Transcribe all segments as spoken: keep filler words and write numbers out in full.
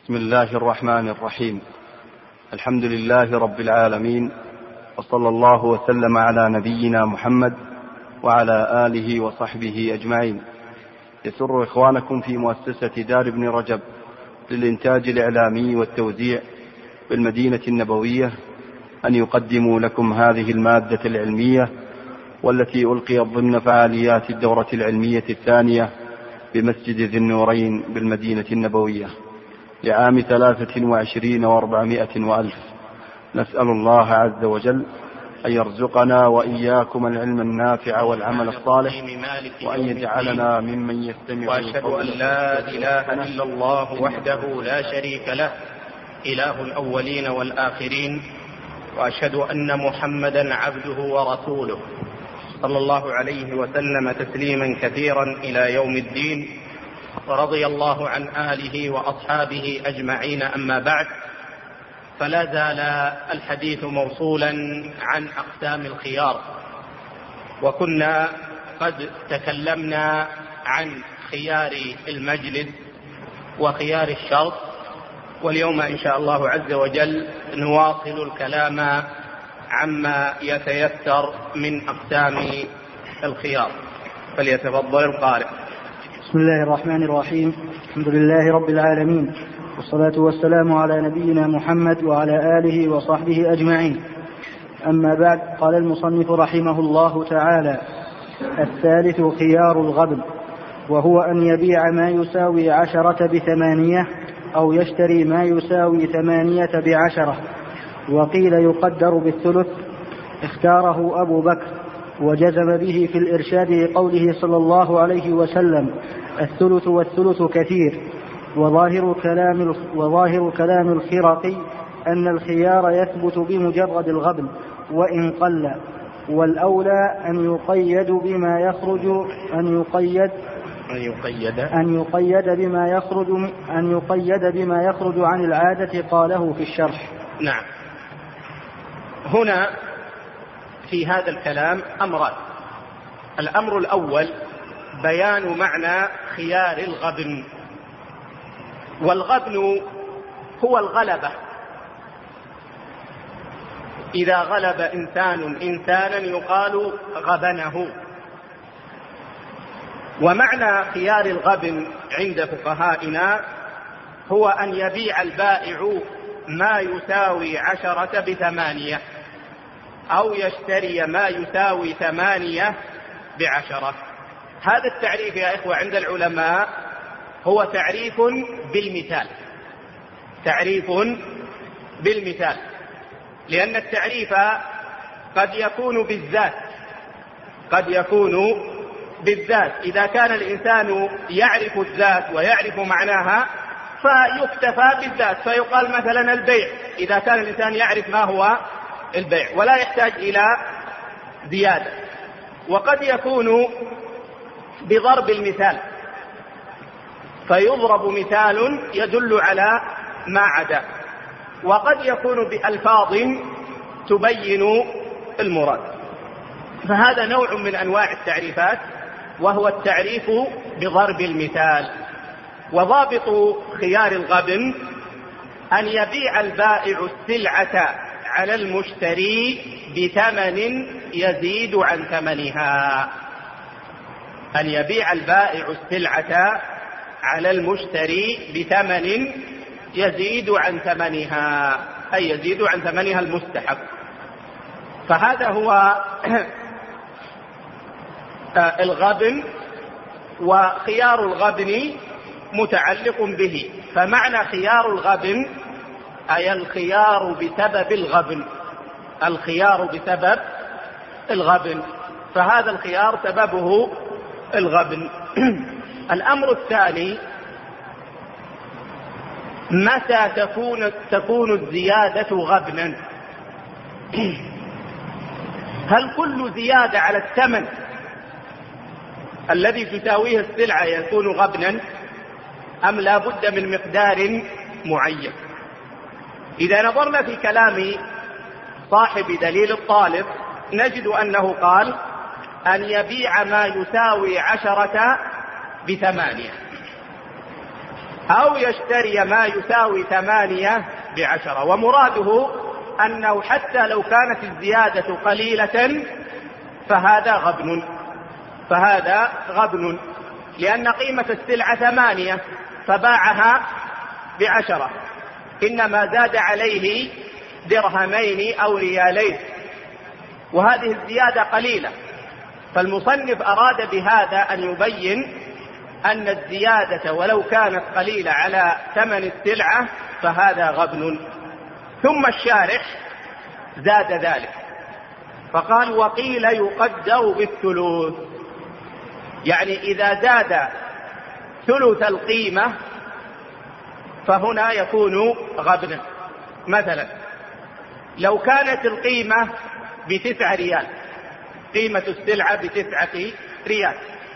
بسم الله الرحمن الرحيم. الحمد لله رب العالمين، وصلى الله وسلم على نبينا محمد وعلى آله وصحبه أجمعين. يسر إخوانكم في مؤسسة دار ابن رجب للإنتاج الإعلامي والتوزيع بالمدينة النبوية أن يقدموا لكم هذه المادة العلمية، والتي ألقيت ضمن فعاليات الدورة العلمية الثانية بمسجد ذي النورين بالمدينة النبوية لعام ثلاثة وعشرين وأربعمائة وألف. نسأل الله عز وجل أن يرزقنا وإياكم العلم النافع والعمل الصالح، وأن يجعلنا ممن يستمع. وأشهد أن لا إله إلا الله وحده لا شريك له، إله الأولين والآخرين، وأشهد أن محمدا عبده ورسوله صلى الله عليه وسلم تسليما كثيرا إلى يوم الدين. ورضي الله عن آله وأصحابه أجمعين. أما بعد، فلا زال الحديث موصولا عن أقسام الخيار، وكنا قد تكلمنا عن خيار المجلس وخيار الشرط، واليوم إن شاء الله عز وجل نواصل الكلام عما يتيسر من أقسام الخيار. فليتفضل القارئ. بسم الله الرحمن الرحيم. الحمد لله رب العالمين، والصلاة والسلام على نبينا محمد وعلى آله وصحبه أجمعين. أما بعد، قال المصنف رحمه الله تعالى: الثالث خيار الغبن، وهو أن يبيع ما يساوي عشرة بثمانية، أو يشتري ما يساوي ثمانية بعشرة. وقيل يقدر بالثلث، اختاره أبو بكر وجزم به في الإرشاد لقوله صلى الله عليه وسلم: الثلث والثلث كثير. وظاهر كلام وظاهر كلام الخرقي أن الخيار يثبت بمجرد الغبن وإن قل، والأولى أن يقيد بما يخرج أن يقيد أن يقيد أن يقيد بما يخرج أن يقيد بما يخرج عن العادة. قاله في الشرح. نعم. هنا في هذا الكلام أمران. الأمر الأول بيان معنى خيار الغبن. والغبن هو الغلبة، إذا غلب إنسان إنسانا يقال غبنه. ومعنى خيار الغبن عند فقهائنا هو أن يبيع البائع ما يساوي عشرة بثمانية، أو يشتري ما يساوي ثمانية بعشرة. هذا التعريف يا إخوة عند العلماء هو تعريف بالمثال، تعريف بالمثال، لأن التعريف قد يكون بالذات، قد يكون بالذات. إذا كان الإنسان يعرف الذات ويعرف معناها فيكتفى بالذات، فيقال مثلا البيع، إذا كان الإنسان يعرف ما هو البيع ولا يحتاج إلى زيادة. وقد يكون بضرب المثال، فيضرب مثال يدل على ما عدا. وقد يكون بألفاظ تبين المراد. فهذا نوع من أنواع التعريفات، وهو التعريف بضرب المثال. وضابط خيار الغبن أن يبيع البائع السلعة على المشتري بثمن يزيد عن ثمنها. أن يبيع البائع السلعة على المشتري بثمن يزيد عن ثمنها، أي يزيد عن ثمنها المستحق. فهذا هو الغبن، وخيار الغبن متعلق به. فمعنى خيار الغبن أي الخيار بسبب الغبن، الخيار بسبب الغبن، فهذا الخيار سببه الغبن. الأمر الثاني: متى تكون تكون الزيادة غبنا؟ هل كل زيادة على الثمن الذي تساويه السلعة يكون غبنا، أم لا بد من مقدار معين؟ إذا نظرنا في كلام صاحب دليل الطالب نجد أنه قال: أن يبيع ما يساوي عشرة بثمانية. أو يشتري ما يساوي ثمانية بعشرة. ومراده أنه حتى لو كانت الزيادة قليلة فهذا غبن، فهذا غبن لأن قيمة السلعة ثمانية فباعها بعشرة، إنما زاد عليه درهمين أو ريالين، وهذه الزيادة قليلة. فالمصنف أراد بهذا أن يبين أن الزيادة ولو كانت قليلة على ثمن السلعة فهذا غبن. ثم الشارح زاد ذلك فقال: وقيل يقدر بالثلث، يعني إذا زاد ثلث القيمة فهنا يكون غبنا. مثلا لو كانت القيمة بتسعة ريال، قيمة السلعة بتسعة ريال،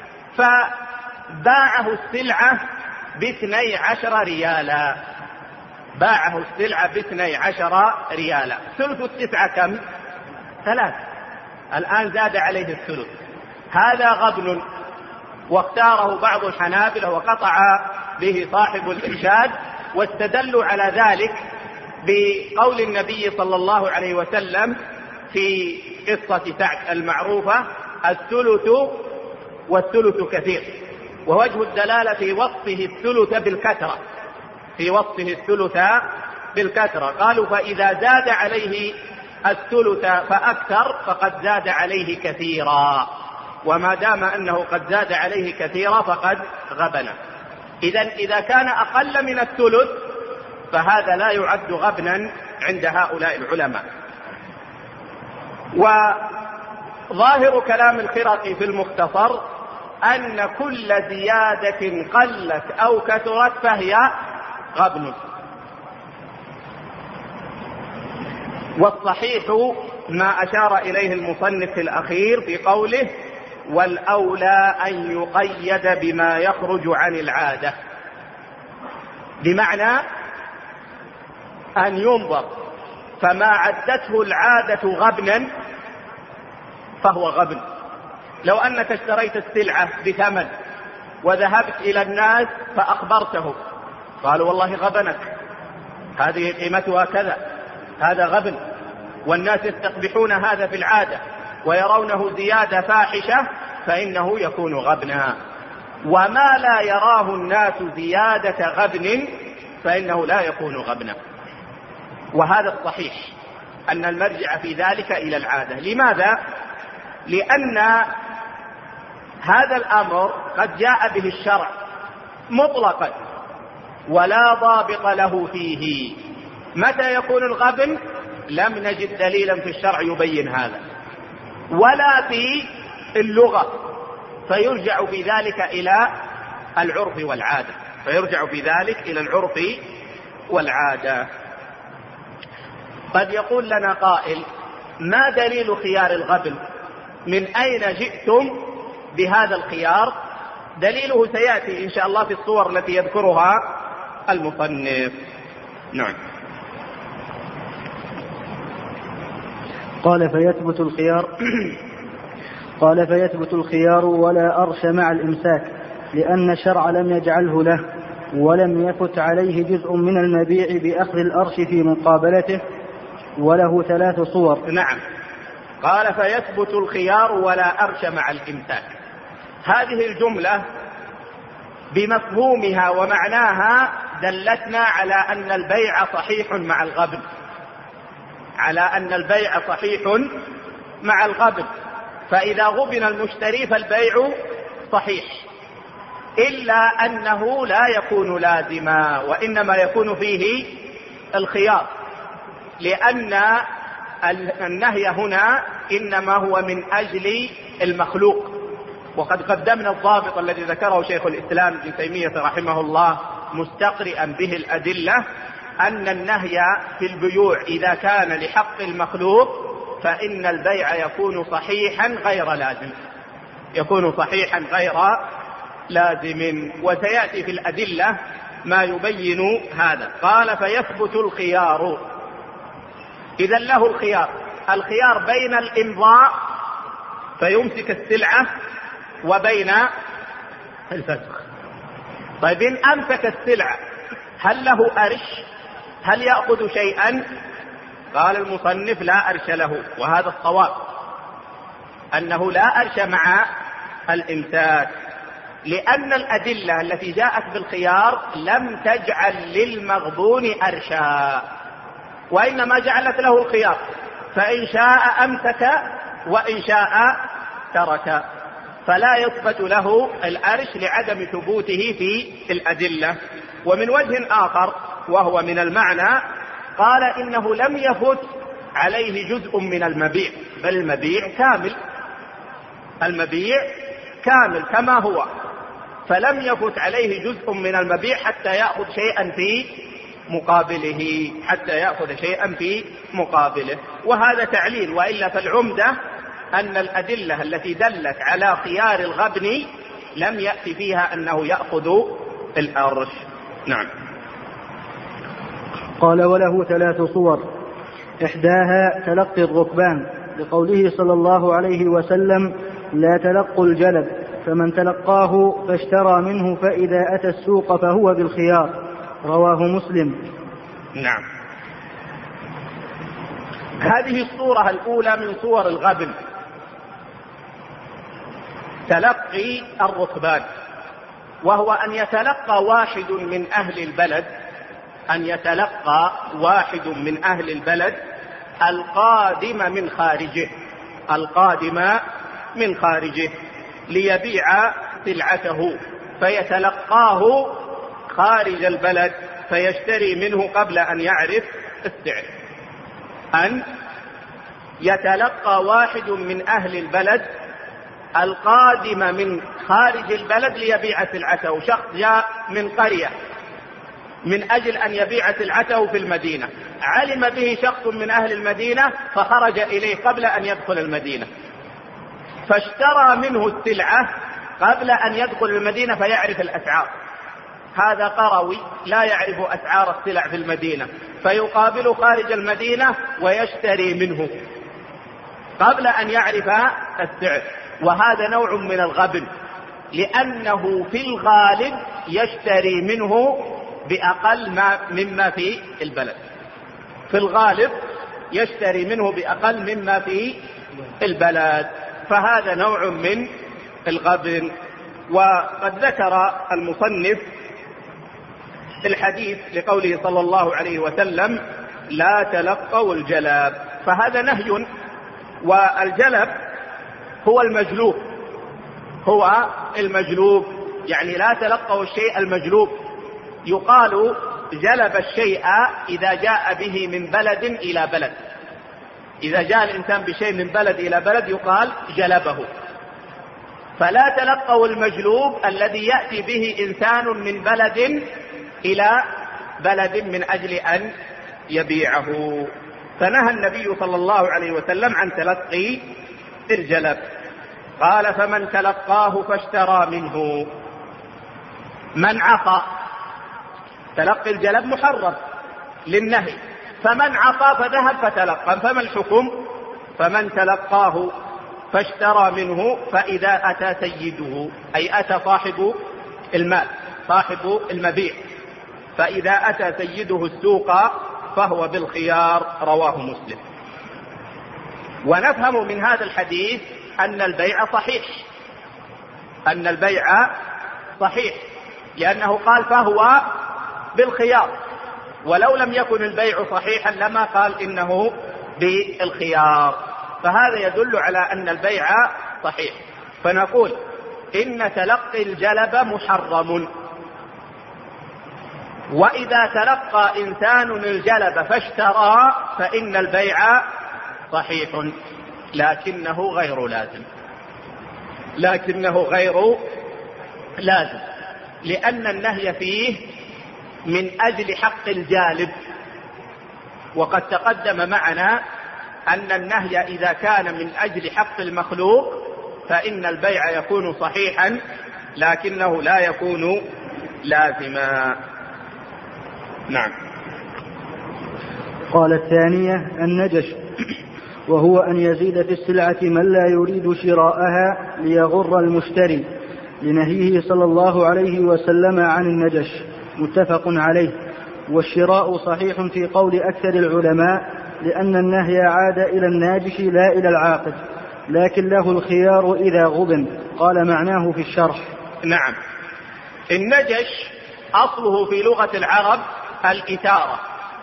فباعه السلعة باثني عشر ريالا، باعه السلعة باثني عشر ريالا، ثلث التسعة كم؟ ثلاث، الآن زاد عليه الثلث، هذا غبن. واختاره بعض الحنابلة وقطع به صاحب الإرشاد، واستدلوا على ذلك بقول النبي صلى الله عليه وسلم في قصة سعد المعروفة: الثلث والثلث كثير. ووجه الدلالة في وصفه الثلث بالكثرة، في وصفه الثلث بالكثرة قالوا: فإذا زاد عليه الثلث فأكثر فقد زاد عليه كثيرا، وما دام أنه قد زاد عليه كثيرا فقد غبن. إذن إذا كان أقل من الثلث فهذا لا يعد غبنا عند هؤلاء العلماء. وظاهر كلام الخرقي في المختصر أن كل زيادة قلت أو كثرت فهي غبن. والصحيح ما أشار إليه المصنف في الأخير في قوله: والأولى أن يقيد بما يخرج عن العادة، بمعنى أن ينظر، فما عدته العادة غبنا فهو غبن. لو أنك اشتريت السلعة بثمن وذهبت إلى الناس فأخبرته، قالوا: والله غبنك، هذه قيمتها كذا، هذا غبن. والناس يستقبحون هذا في العادة ويرونه زيادة فاحشة فإنه يكون غبنا. وما لا يراه الناس زيادة غبن فإنه لا يكون غبنا. وهذا الصحيح أن المرجع في ذلك إلى العادة. لماذا؟ لأن هذا الأمر قد جاء به الشرع مطلقا ولا ضابط له فيه. متى يكون الغبن؟ لم نجد دليلا في الشرع يبين هذا، ولا في اللغة، فيرجع في ذلك إلى العرف والعادة، فيرجع في ذلك إلى العرف والعادة. قد يقول لنا قائل: ما دليل خيار الغبن؟ من أين جئتم بهذا الخيار؟ دليله سيأتي إن شاء الله في الصور التي يذكرها المصنف. نعم. قال فيثبت الخيار قال فيثبت الخيار ولا أرش مع الإمساك، لأن الشرع لم يجعله له، ولم يفت عليه جزء من المبيع بأخذ الأرش في مقابلته، وله ثلاث صور. نعم. قال فيثبت الخيار ولا أرش مع الإمساك. هذه الجملة بمفهومها ومعناها دلتنا على أن البيع صحيح مع الغبن، على أن البيع صحيح مع الغبن. فإذا غبن المشتري فالبيع صحيح، إلا أنه لا يكون لازما، وإنما يكون فيه الخيار، لأن النهي هنا إنما هو من أجل المخلوق. وقد قدمنا الضابط الذي ذكره شيخ الإسلام ابن تيمية رحمه الله مستقرئا به الأدلة، أن النهي في البيوع إذا كان لحق المخلوق فإن البيع يكون صحيحا غير لازم، يكون صحيحا غير لازم. وسيأتي في الأدلة ما يبين هذا. قال فيثبت الخيار، إذا له الخيار، الخيار بين الإمضاء فيمسك السلعة وبين الفسخ. طيب إن أمسك السلعة هل له أرش؟ هل يأخذ شيئا؟ قال المصنف لا أرش له، وهذا الصواب أنه لا أرش مع الإمساك، لأن الأدلة التي جاءت بالخيار لم تجعل للمغبون أرشا، وإنما جعلت له الخيار، فإن شاء أمسك وإن شاء ترك، فلا يثبت له الأرش لعدم ثبوته في الأدلة. ومن وجه آخر وهو من المعنى قال إنه لم يفت عليه جزء من المبيع، بل المبيع كامل، المبيع كامل كما هو، فلم يفت عليه جزء من المبيع حتى يأخذ شيئا في مقابله، حتى يأخذ شيئا في مقابله. وهذا تعليل، وإلا فالعمدة أن الأدلة التي دلت على خيار الغبن لم يأتي فيها أنه يأخذ الأرش. نعم. قال وله ثلاث صور، إحداها تلقي الركبان، لقوله صلى الله عليه وسلم لا تلقوا الجلب، فمن تلقاه فاشترى منه فإذا أتى السوق فهو بالخيار، رواه مسلم. نعم. هذه الصورة الأولى من صور الغبن، تلقي الركبان، وهو أن يتلقى واحد من أهل البلد أن يتلقى واحد من أهل البلد القادم من خارجه القادم من خارجه ليبيع سلعته، فيتلقاه خارج البلد فيشتري منه قبل أن يعرف السعر. أن يتلقى واحد من أهل البلد القادم من خارج البلد ليبيع سلعته، شخص جاء من قرية من أجل أن يبيع سلعته في المدينة، علم به شخص من أهل المدينة فخرج إليه قبل أن يدخل المدينة، فاشترى منه السلعة قبل أن يدخل المدينة فيعرف الأسعار. هذا قروي لا يعرف أسعار السلع في المدينة، فيقابل خارج المدينة ويشتري منه قبل أن يعرف السعر، وهذا نوع من الغبن، لأنه في الغالب يشتري منه بأقل ما مما في البلد، في الغالب يشتري منه بأقل مما في البلد، فهذا نوع من الغبن. وقد ذكر المصنف الحديث لقوله صلى الله عليه وسلم لا تلقوا الجلب، فهذا نهي، والجلب هو المجلوب هو المجلوب يعني لا تلقوا الشيء المجلوب. يقال جلب الشيء إذا جاء به من بلد إلى بلد، إذا جاء الإنسان بشيء من بلد إلى بلد يقال جلبه. فلا تلقوا المجلوب الذي يأتي به إنسان من بلد إلى بلد من أجل أن يبيعه، فنهى النبي صلى الله عليه وسلم عن تلقي الجلب. قال فمن تلقاه فاشترى منه. من عصى، تلقي الجلب محرم للنهي، فمن عصى فذهب فتلقى، فما الحكم؟ فمن تلقاه فاشترى منه فإذا أتى سيده، أي أتى صاحب المال صاحب المبيع، فإذا أتى سيده السوق فهو بالخيار، رواه مسلم. ونفهم من هذا الحديث أن البيع صحيح أن البيع صحيح لأنه قال فهو بالخيار، ولو لم يكن البيع صحيحا لما قال إنه بالخيار، فهذا يدل على أن البيع صحيح. فنقول إن تلقي الجلب محرم، وإذا تلقى إنسان الجلب فاشترى فإن البيع صحيح، لكنه غير لازم لكنه غير لازم لأن النهي فيه من أجل حق الجالب، وقد تقدم معنا أن النهي إذا كان من أجل حق المخلوق فإن البيع يكون صحيحا لكنه لا يكون لازما. نعم. قال الثانية النجش، وهو أن يزيد في السلعة من لا يريد شراءها ليغر المشتري، لنهيه صلى الله عليه وسلم عن النجش، متفق عليه. والشراء صحيح في قول أكثر العلماء، لأن النهي عاد إلى الناجش لا إلى العاقد، لكن له الخيار إذا غبن. قال معناه في الشرح. نعم. النجش أصله في لغة العرب الإثارة،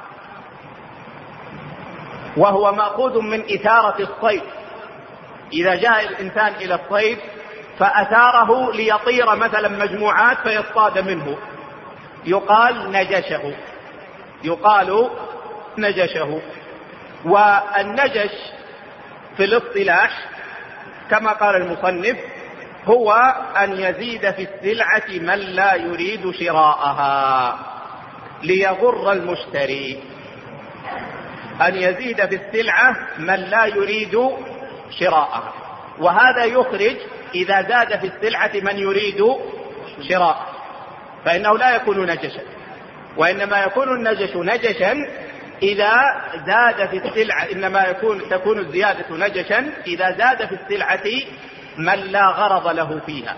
وهو مأخوذ من إثارة الصيد. إذا جاء الإنسان إلى الصيد فأثاره ليطير مثلا مجموعات فيصطاد منه، يقال نجشه، يقال نجشه. والنجش في الاصطلاح كما قال المصنف هو أن يزيد في السلعة من لا يريد شراءها ليغر المشتري. أن يزيد في السلعة من لا يريد شراءها، وهذا يخرج إذا زاد في السلعة من يريد شراءها فإنه لا يكون نجشا، وإنما يكون النجش نجشا إذا زاد في السلعة، إنما يكون تكون الزيادة نجشا إذا زاد في السلعة من لا غرض له فيها،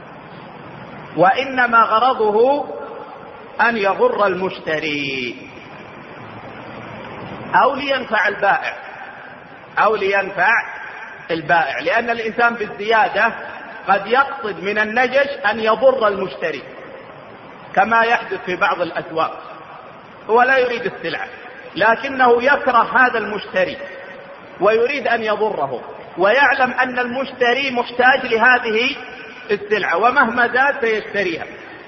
وإنما غرضه أن يغر المشتري أو لينفع البائع أو لينفع البائع لأن الإنسان بالزيادة قد يقصد من النجش أن يضر المشتري، كما يحدث في بعض الأسواق. هو لا يريد السلعة لكنه يكره هذا المشتري ويريد أن يضره، ويعلم أن المشتري محتاج لهذه السلعة ومهما زاد سيشتريها،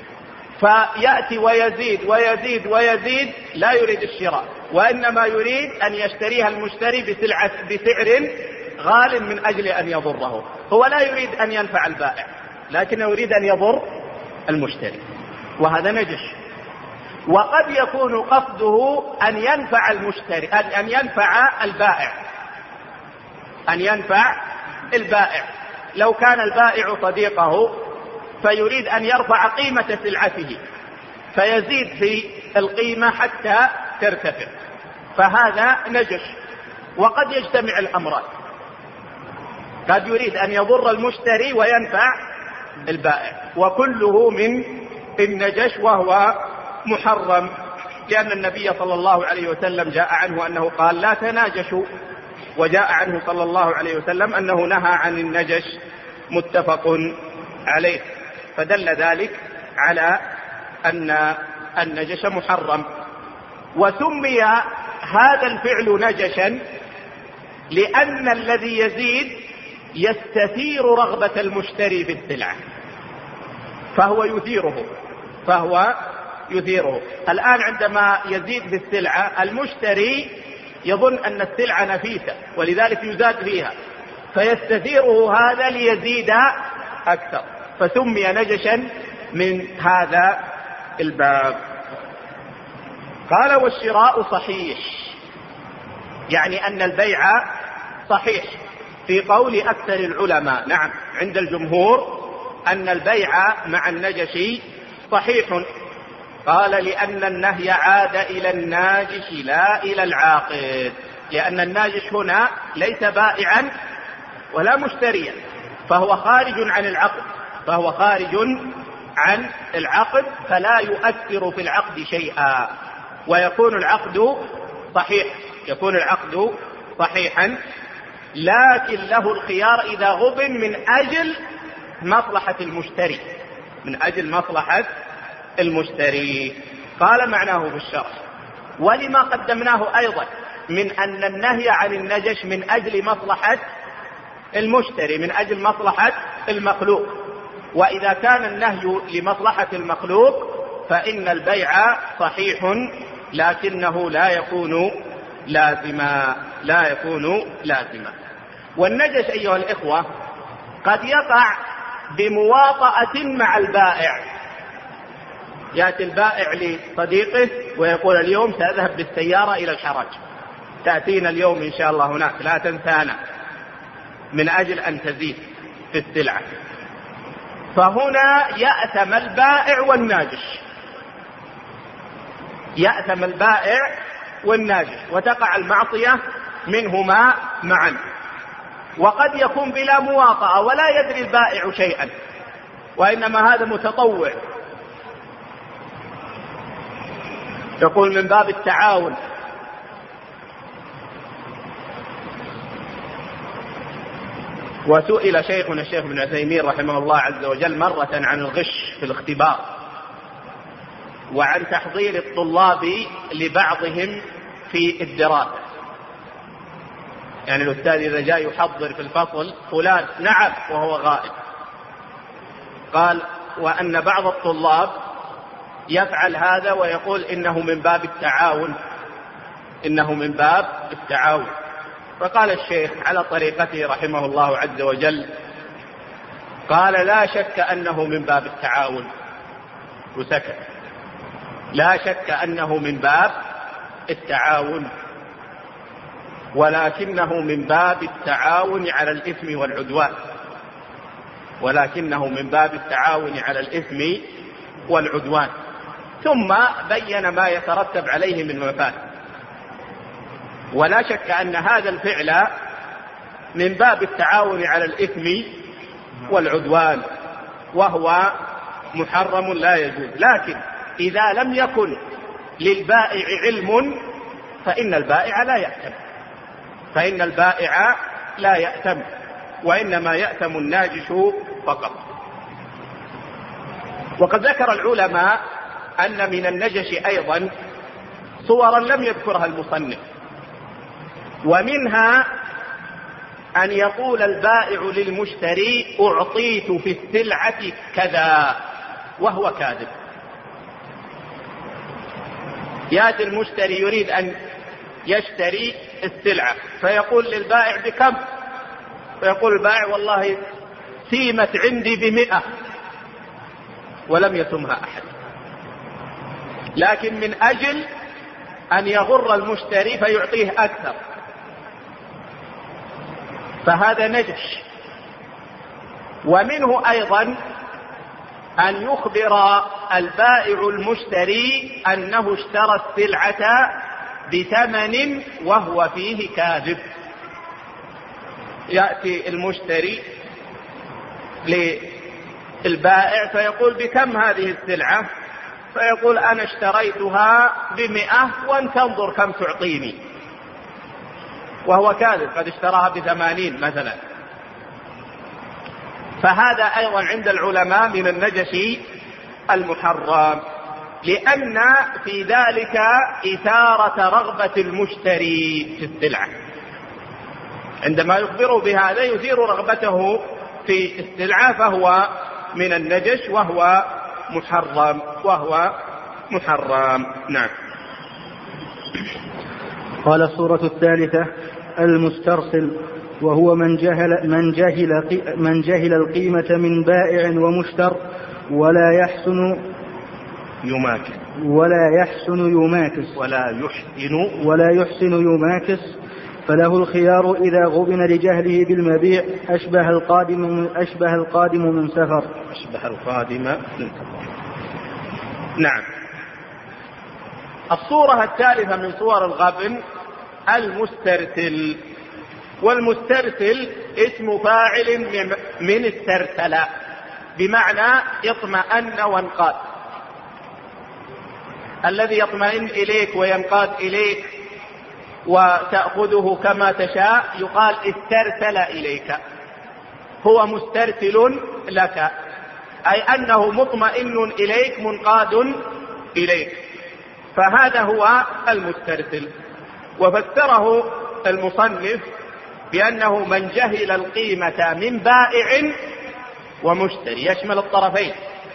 فيأتي ويزيد ويزيد ويزيد، لا يريد الشراء وإنما يريد أن يشتريها المشتري بسلعة بسعر غال من أجل أن يضره. هو لا يريد أن ينفع البائع لكنه يريد أن يضر المشتري، وهذا نجش. وقد يكون قصده أن ينفع المشتري أن ينفع البائع أن ينفع البائع لو كان البائع صديقه فيريد أن يرفع قيمة سلعته فيزيد في القيمة حتى ترتفع، فهذا نجش. وقد يجتمع الأمران، قد يريد أن يضر المشتري وينفع البائع، وكله من النجش وهو محرم، لأن النبي صلى الله عليه وسلم جاء عنه أنه قال لا تناجشوا، وجاء عنه صلى الله عليه وسلم أنه نهى عن النجش، متفق عليه. فدل ذلك على أن النجش محرم. وسمي هذا الفعل نجشا لأن الذي يزيد يستثير رغبة المشتري في السلعة فهو يثيره فهو يثيره الآن عندما يزيد في السلعة المشتري يظن أن السلعة نفيسة ولذلك يزاد فيها، فيستثيره هذا ليزيد أكثر، فسمي نجشا من هذا الباب. قال والشراء صحيح، يعني أن البيع صحيح في قول أكثر العلماء. نعم، عند الجمهور أن البيع مع النجش صحيح. قال لأن النهي عاد إلى الناجش لا إلى العاقد، لأن الناجش هنا ليس بائعا ولا مشتريا، فهو خارج عن العقد فهو خارج عن العقد فلا يؤثر في العقد شيئا، ويكون العقد صحيح يكون العقد صحيحا، لكن له الخيار إذا غبن من أجل مصلحة المشتري من أجل مصلحة المشتري. قال معناه في الشرح ولما قدمناه أيضا من أن النهي عن النجش من أجل مصلحة المشتري من أجل مصلحة المخلوق، وإذا كان النهي لمصلحة المخلوق فإن البيع صحيح لكنه لا يكون لازما لا يكون لازما. والنجش أيها الإخوة قد يقع بمواطأة مع البائع، يأتي البائع لصديقه ويقول اليوم سأذهب بالسيارة إلى الحرج، تأتينا اليوم إن شاء الله هناك لا تنسانا، من أجل أن تزيد في السلعة. فهنا يأثم البائع والناجش يأثم البائع والناجش وتقع المعصية منهما معا. وقد يكون بلا مواطأة ولا يدري البائع شيئا، وإنما هذا متطوع. يقول من باب التعاون. وسئل شيخنا الشيخ ابن عثيمين رحمه الله عز وجل مرة عن الغش في الاختبار وعن تحضير الطلاب لبعضهم في الدراسة. يعني الأستاذ إذا جاء يحضر في الفصل فلان نعم وهو غائب، قال وأن بعض الطلاب يفعل هذا ويقول إنه من باب التعاون، إنه من باب التعاون. فقال الشيخ على طريقته رحمه الله عز وجل، قال لا شك أنه من باب التعاون، وسكت. لا شك أنه من باب التعاون، ولكنه من باب التعاون على الإثم والعدوان، ولكنه من باب التعاون على الإثم والعدوان. ثم بين ما يترتب عليه من مفاسد. ولا شك أن هذا الفعل من باب التعاون على الإثم والعدوان، وهو محرم لا يجوز. لكن إذا لم يكن للبائع علم فإن البائع لا يأتم، فإن البائع لا يأتم، وإنما يأتم الناجش فقط. وقد ذكر العلماء أن من النجش أيضا صورا لم يذكرها المصنف، ومنها أن يقول البائع للمشتري أعطيت في السلعة كذا وهو كاذب. يأتي المشتري يريد أن يشتري السلعة فيقول للبائع بكم؟ فيقول البائع والله سيمت عندي بمئة، ولم يتمها أحد، لكن من أجل أن يغر المشتري فيعطيه أكثر، فهذا نجش. ومنه أيضا أن يخبر البائع المشتري أنه اشترى السلعة بثمن وهو فيه كاذب. يأتي المشتري للبائع فيقول بكم هذه السلعة؟ فيقول أنا اشتريتها بمئة وأن تنظر كم تعطيني، وهو كاذب، قد اشتراها بثمانين مثلا. فهذا أيضا عند العلماء من النجش المحرم، لأن في ذلك إثارة رغبة المشتري في السلعة. عندما يخبره بهذا يثير رغبته في السلعة، فهو من النجش وهو محرم، وهو محرم. نعم. قال الصورة الثالثة المسترسل، وهو من جهل من جهل من جهل القيمة من بائع ومشتر ولا يحسن يماكس ولا يحسن يماكس ولا يحسن ولا يحسن يماكس فله الخيار إذا غبن لجهله بالمبيع أشبه القادم من أشبه القادم من سفر أشبه القادم من سفر. نعم. الصورة الثالثة من صور الغبن المسترسل، والمسترسل اسم فاعل من استرسل، بمعنى اطمأن وانقاد. الذي يطمئن إليك وينقاد إليك وتأخذه كما تشاء يقال استرسل إليك، هو مسترسل لك، أي أنه مطمئن إليك منقاد إليك، فهذا هو المسترسل. وفسره المصنف بأنه من جهل القيمة من بائع ومشتري، يشمل الطرفين،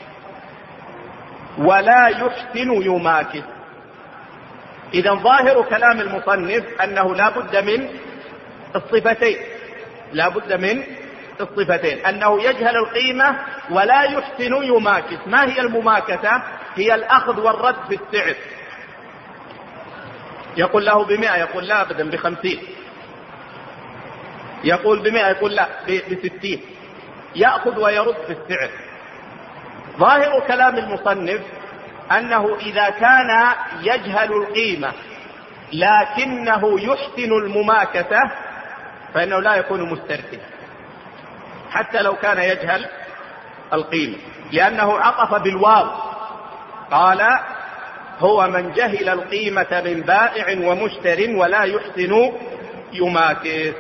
ولا يحسن يماكس. إذا ظاهر كلام المصنف أنه لا بد من الصفتين، لا بد من الصفتين، أنه يجهل القيمة ولا يحسن يماكس. ما هي المماكسة؟ هي الأخذ والرد في السعر. يقول له بمئة، يقول لا أبدا بخمسين، يقول بمئة، يقول لا بستين، يأخذ ويرد في السعر. ظاهر كلام المصنف أنه إذا كان يجهل القيمة لكنه يحسن المماكسة فإنه لا يكون مسترسلا، حتى لو كان يجهل القيمة، لأنه عطف بالواو، قال هو من جهل القيمة من بائع ومشتر ولا يحسن يماكث،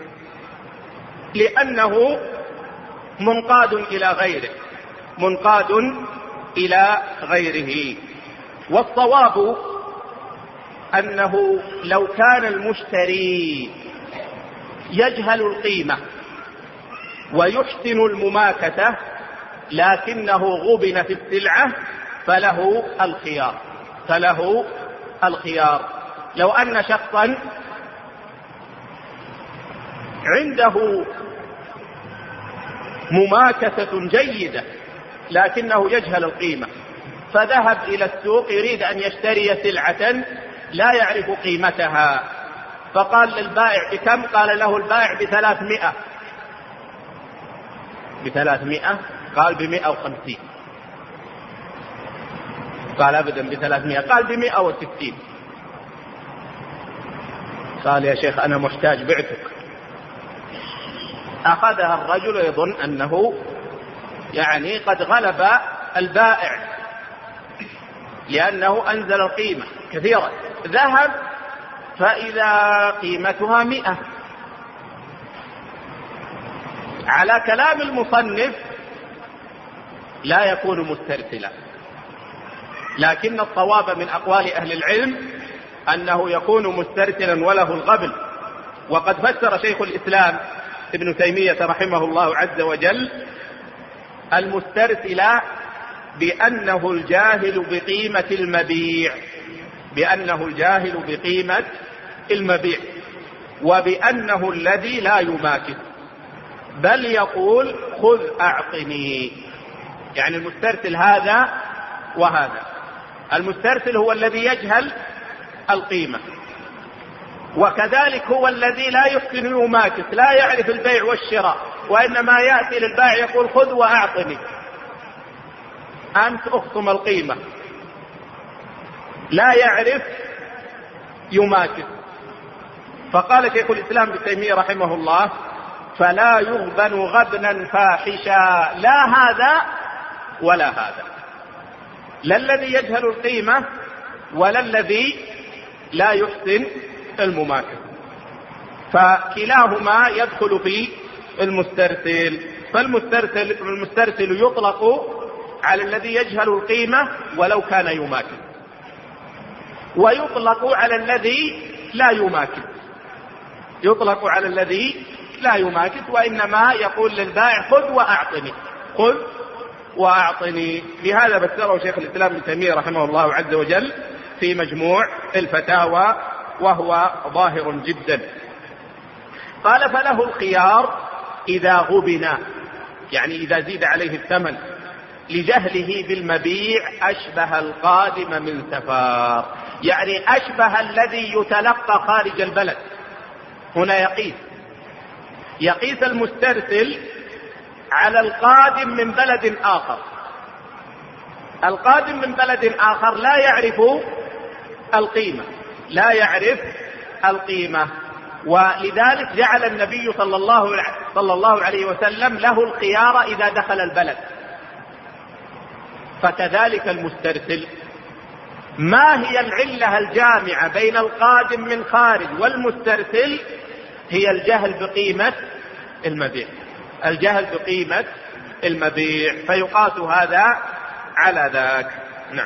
لأنه منقاد إلى غيره منقاد إلى غيره. والصواب أنه لو كان المشتري يجهل القيمة ويحسن المماكثة لكنه غبن في السلعة فله الخيار فله الخيار لو أن شخصا عنده مماكثة جيدة لكنه يجهل القيمة، فذهب إلى السوق يريد أن يشتري سلعة لا يعرف قيمتها، فقال للبائع بكم؟ قال له البائع بثلاثمائة. بثلاثمائة؟ قال بمائة وخمسين. قال أبدا بثلاثمائة. قال بمائة وستين. قال يا شيخ أنا محتاج بعتك. أخذها الرجل يظن أنه يعني قد غلب البائع لأنه أنزل القيمة كثيرا، ذهب فإذا قيمتها مئة. على كلام المصنف لا يكون مسترسلا، لكن الصواب من أقوال أهل العلم أنه يكون مسترسلا وله الغبن. وقد فسر شيخ الإسلام ابن تيمية رحمه الله عز وجل المسترسل بأنه الجاهل بقيمة المبيع بأنه الجاهل بقيمة المبيع وبأنه الذي لا يماكث بل يقول خذ أعطني. يعني المسترسل هذا وهذا. المسترسل هو الذي يجهل القيمة، وكذلك هو الذي لا يحسن يماكث، لا يعرف البيع والشراء، وإنما يأتي للبائع يقول خذ وأعطني، أنت أخصم القيمة، لا يعرف يماكث. فقال شيخ الإسلام ابن تيمية رحمه الله فلا يغبن غبنا فاحشا، لا هذا ولا هذا، لا الذي يجهل القيمة ولا الذي لا يحسن المماكث، فكلاهما يدخل في المسترسل. فالمسترسل المسترسل يطلق على الذي يجهل القيمة ولو كان يماكث، ويطلق على الذي لا يماكث يطلق على الذي لا يماكث وإنما يقول للبائع خذ وأعطني خذ وأعطني. لهذا فسره شيخ الإسلام ابن تيمية رحمه الله عز وجل في مجموع الفتاوى وهو ظاهر جدا. قال فله الخيار إذا غبن، يعني إذا زيد عليه الثمن لجهله بالمبيع أشبه القادم من سفار، يعني أشبه الذي يتلقى خارج البلد. هنا يقيس يقيس المسترسل على القادم من بلد آخر. القادم من بلد آخر لا يعرف القيمة لا يعرف القيمة ولذلك جعل النبي صلى الله صلى الله عليه وسلم له الخيار إذا دخل البلد. فكذلك المسترسل، ما هي العلة الجامعة بين القادم من خارج والمسترسل؟ هي الجهل بقيمة المبيع الجهل بقيمة المبيع فيقاس هذا على ذاك. نعم.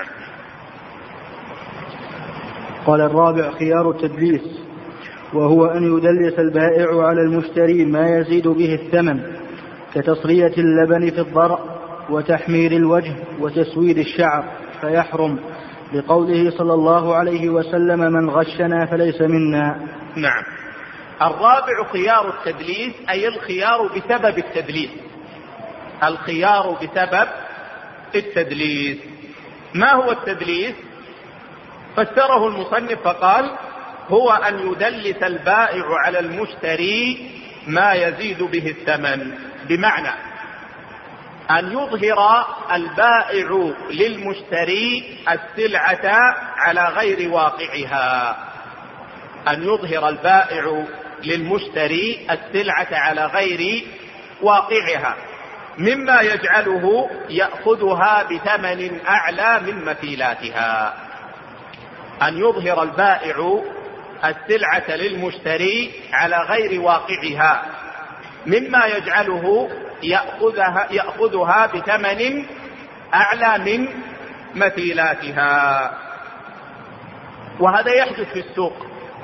قال الرابع خيار التدليس، وهو أن يدلس البائع على المشتري ما يزيد به الثمن كتصرية اللبن في الضرع وتحمير الوجه وتسويد الشعر فيحرم، لقوله صلى الله عليه وسلم من غشنا فليس منا. نعم. الرابع خيار التدليس، أي الخيار بسبب التدليس الخيار بسبب التدليس. ما هو التدليس؟ فسره المصنف فقال هو أن يدلس البائع على المشتري ما يزيد به الثمن، بمعنى أن يظهر البائع للمشتري السلعة على غير واقعها أن يظهر البائع للمشتري السلعة على غير واقعها مما يجعله يأخذها بثمن أعلى من مثيلاتها. أن يظهر البائع السلعة للمشتري على غير واقعها مما يجعله يأخذها, يأخذها بثمن أعلى من مثيلاتها. وهذا يحدث في السوق.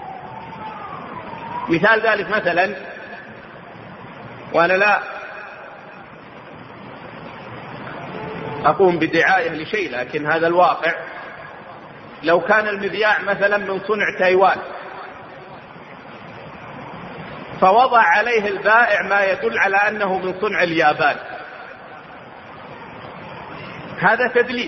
مثال ذلك مثلا، وأنا لا أقوم بدعاية لشيء لكن هذا الواقع، لو كان المذياع مثلا من صنع تايوان فوضع عليه البائع ما يدل على أنه من صنع اليابان، هذا تدليس،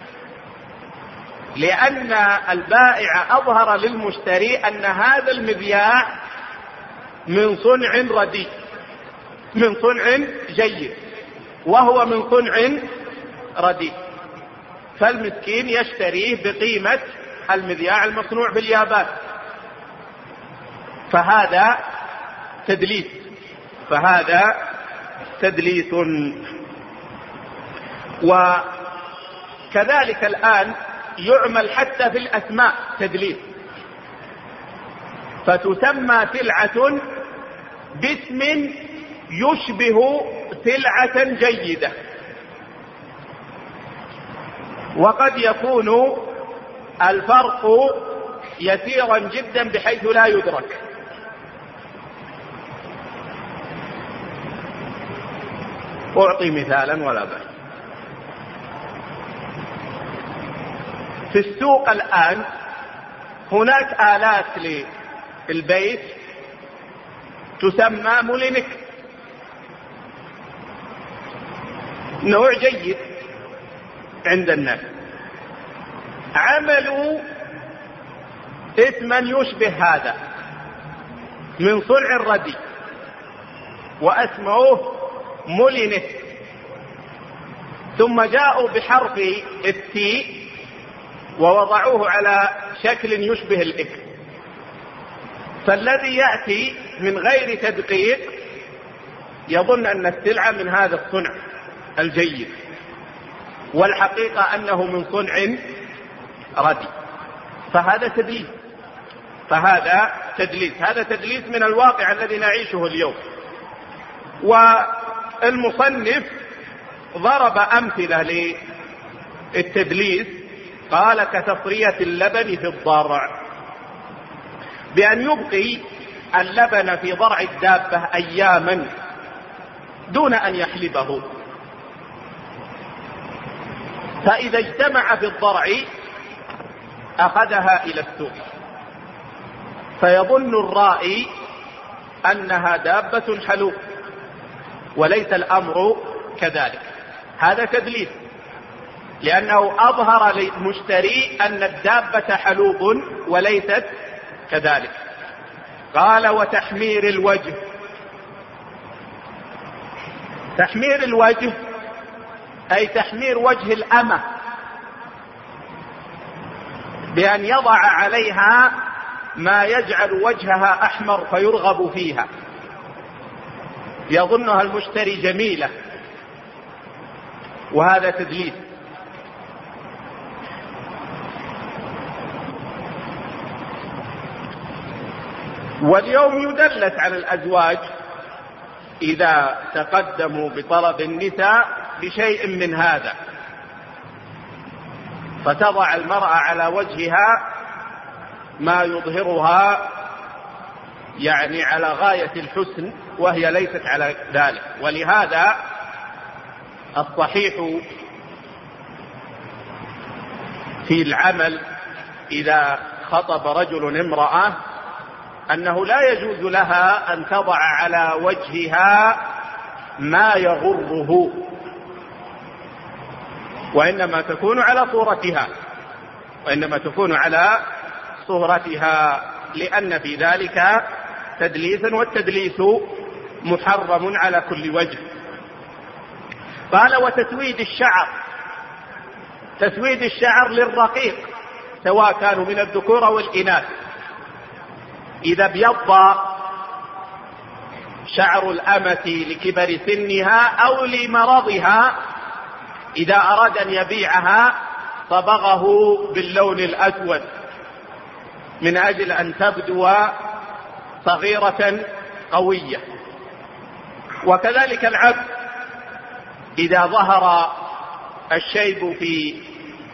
لأن البائع أظهر للمشتري أن هذا المذياع من صنع رديء، من صنع جيد، وهو من صنع رديء، فالمسكين يشتريه بقيمة المذياع المصنوع باليابان، فهذا تدليس، فهذا تدليس. وكذلك الآن يعمل حتى في الأسماء تدليس، فتسمى سلعة باسم يشبه سلعة جيدة، وقد يكون الفرق يسيرا جدا بحيث لا يدرك. أعطي مثالا ولا بأس. في السوق الآن هناك آلات للبيت تسمى مولينك، نوع جيد عند الناس، عملوا اسما يشبه هذا من صنع الردي واسمعوه مولينك، ثم جاءوا بحرف التي ووضعوه على شكل يشبه الإك، فالذي يأتي من غير تدقيق يظن أن السلعة من هذا الصنع الجيد، والحقيقة أنه من صنع ردي، فهذا تدليس، فهذا تدليس، هذا تدليس من الواقع الذي نعيشه اليوم. والمصنف ضرب أمثلة للتدليس، قال كتصرية اللبن في الضرع، بأن يبقي اللبن في ضرع الدابة أياما دون أن يحلبه، فإذا اجتمع في الضرع أخذها إلى السوق، فيظن الرائي أنها دابة حلوب، وليس الأمر كذلك، هذا تدليس، لأنه أظهر للمشتري أن الدابة حلوب وليست كذلك. قال وتحمير الوجه، تحمير الوجه أي تحمير وجه الأمة بأن يضع عليها ما يجعل وجهها أحمر فيرغب فيها، يظنها المشتري جميلة، وهذا تدليس. واليوم يدلس على الأزواج إذا تقدموا بطلب النساء بشيء من هذا، فتضع المرأة على وجهها ما يظهرها يعني على غاية الحسن وهي ليست على ذلك. ولهذا الصحيح في العمل إذا خطب رجل امرأة أنه لا يجوز لها أن تضع على وجهها ما يغره، وإنما تكون على صورتها، وإنما تكون على صورتها، لأن في ذلك تدليسا، والتدليس محرم على كل وجه. قال وتسويد الشعر، تسويد الشعر للرقيق سواء كانوا من الذكور أو الإناث، إذا ابيض شعر الأمة لكبر سنها أو لمرضها إذا أراد أن يبيعها صبغه باللون الأسود من أجل أن تبدو صغيرة قوية. وكذلك العبد إذا ظهر الشيب في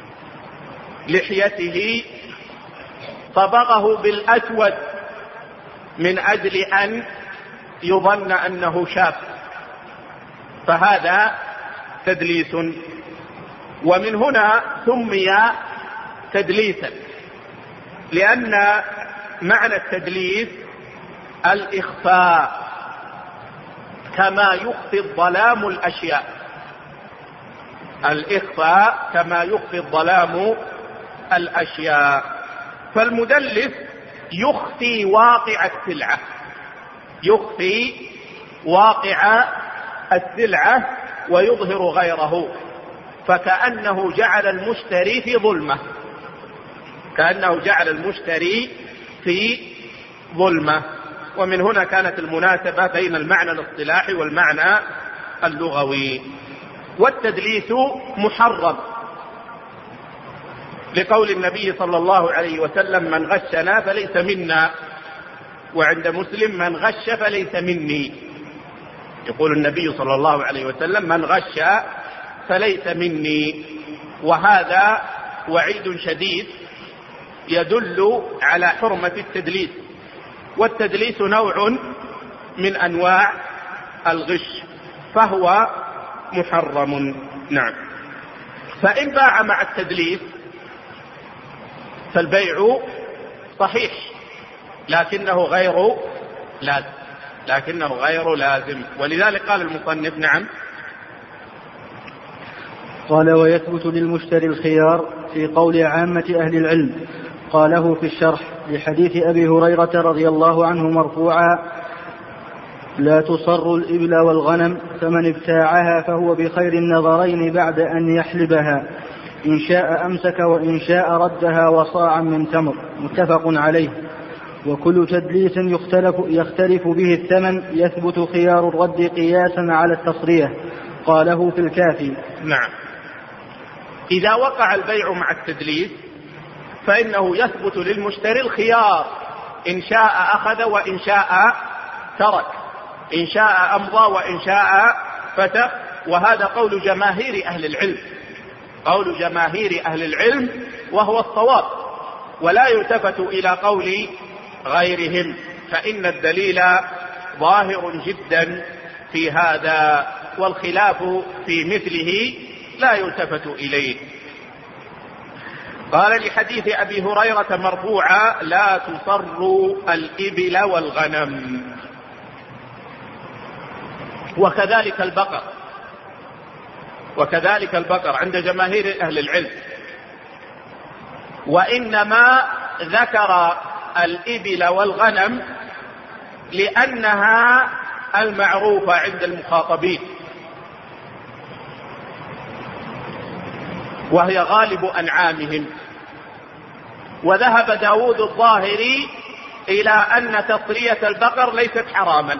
لحيته صبغه بالأسود من أجل أن يظن أنه شاب، فهذا تدليس، ومن هنا سمي تدليسا، لأن معنى التدليس الإخفاء كما يخفي الظلام الأشياء، الإخفاء كما يخفي الظلام الأشياء. فالمدلس يخفي واقع السلعة، يخفي واقع السلعة ويظهر غيره، فكأنه جعل المشتري في ظلمة، كأنه جعل المشتري في ظلمة. ومن هنا كانت المناسبة بين المعنى الاصطلاحي والمعنى اللغوي. والتدليس محرم لقول النبي صلى الله عليه وسلم: من غشنا فليس منا، وعند مسلم: من غش فليس مني. يقول النبي صلى الله عليه وسلم: من غش فليس مني، وهذا وعيد شديد يدل على حرمة التدليس. والتدليس نوع من أنواع الغش، فهو محرم. نعم. فإن باع مع التدليس فالبيع صحيح، لكنه غير لازم، لكنه غير لازم. ولذلك قال المصنف: نعم. قال: ويثبت للمشتري الخيار في قول عامة أهل العلم. قاله في الشرح لحديث أبي هريرة رضي الله عنه مرفوعا: لا تصر الإبل والغنم، فمن ابتاعها فهو بخير النظرين بعد أن يحلبها، إن شاء أمسك وإن شاء ردها وصاعا من تمر. متفق عليه. وكل تدليس يختلف, يختلف به الثمن يثبت خيار الرد قياسا على التصرية. قاله في الكافي. نعم. إذا وقع البيع مع التدليس فإنه يثبت للمشتري الخيار، إن شاء أخذ وإن شاء ترك، إن شاء أمضى وإن شاء فتح. وهذا قول جماهير أهل العلم، قول جماهير أهل العلم، وهو الصواب، ولا يلتفت إلى قول غيرهم، فإن الدليل ظاهر جدا في هذا، والخلاف في مثله لا يلتفت إليه. قال لحديث أبي هريرة مرفوعا: لا تصروا الإبل والغنم. وكذلك البقر، وكذلك البقر عند جماهير أهل العلم، وإنما ذكر الإبل والغنم لأنها المعروفة عند المخاطبين، وهي غالب أنعامهم. وذهب داود الظاهري إلى أن تصرية البقر ليست حراما،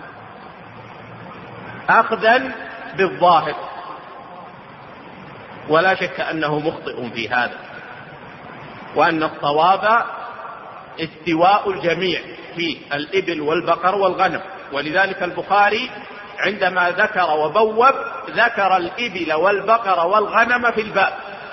أخذا بالظاهر، ولا شك أنه مخطئ في هذا، وأن الصواب استواء الجميع في الإبل والبقر والغنم. ولذلك البخاري عندما ذكر وبوب ذكر الإبل والبقر والغنم في الباب،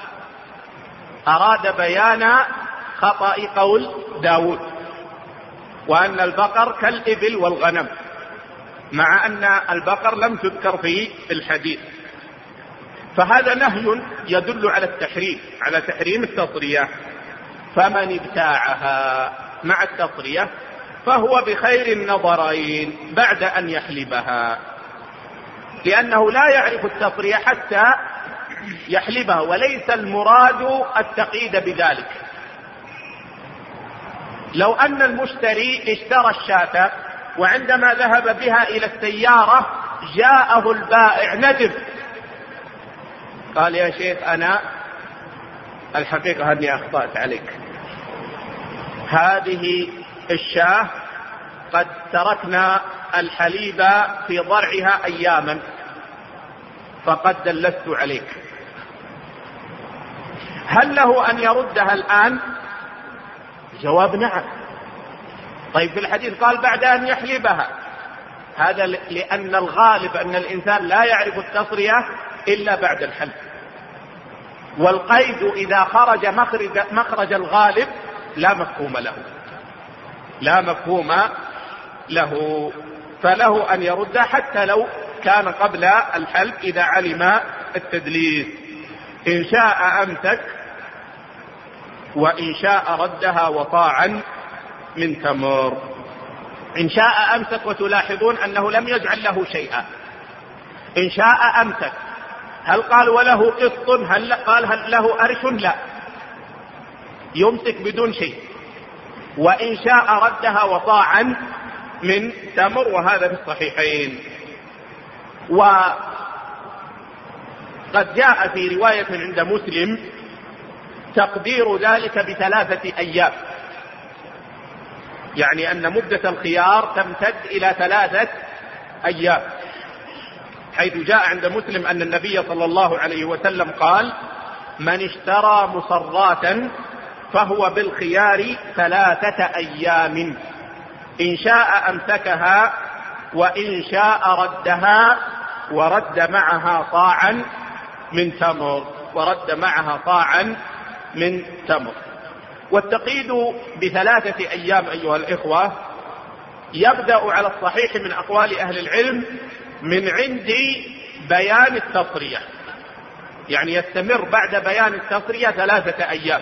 أراد بيان خطأ قول داود، وأن البقر كالإبل والغنم، مع أن البقر لم تذكر في الحديث. فهذا نهي يدل على التحريم، على تحريم التصرية. فمن ابتاعها مع التصرية فهو بخير النظرين بعد أن يحلبها، لأنه لا يعرف التصرية حتى يحلبها، وليس المراد التقييد بذلك. لو أن المشتري اشترى الشاة وعندما ذهب بها إلى السيارة جاءه البائع ندم، قال: يا شيخ أنا الحقيقة أني أخطأت عليك، هذه الشاة قد تركنا الحليب في ضرعها أياما فقد دلست عليك، هل له أن يردها الآن؟ جواب نعم. طيب في الحديث قال بعد أن يحلبها، هذا لأن الغالب أن الإنسان لا يعرف التصرية إلا بعد الحلب، والقيد إذا خرج مخرج, مخرج الغالب لا مفهوم له لا مفهوم له فله أن يرد حتى لو كان قبل الحلب إذا علم التدليس. إن شاء أمسك وإن شاء ردها وطاعا من تمر. إن شاء أمسك، وتلاحظون أنه لم يجعل له شيئا. إن شاء أمسك، هل قال وله قسط؟ هل قال هل له أرش؟ لا، يمسك بدون شيء. وإن شاء ردها وطاعا من تمر، وهذا في الصحيحين. وقد جاء في رواية عند مسلم تقدير ذلك بثلاثة أيام، يعني أن مدة الخيار تمتد إلى ثلاثة أيام، حيث جاء عند مسلم أن النبي صلى الله عليه وسلم قال: من اشترى مصراتا فهو بالخيار ثلاثة أيام، إن شاء أمسكها وإن شاء ردها، ورد معها صاعا من تمر ورد معها صاعا من تمر. والتقييد بثلاثة أيام أيها الإخوة يبدأ على الصحيح من أقوال أهل العلم من عند بيان التصرية، يعني يستمر بعد بيان التصرية ثلاثة أيام.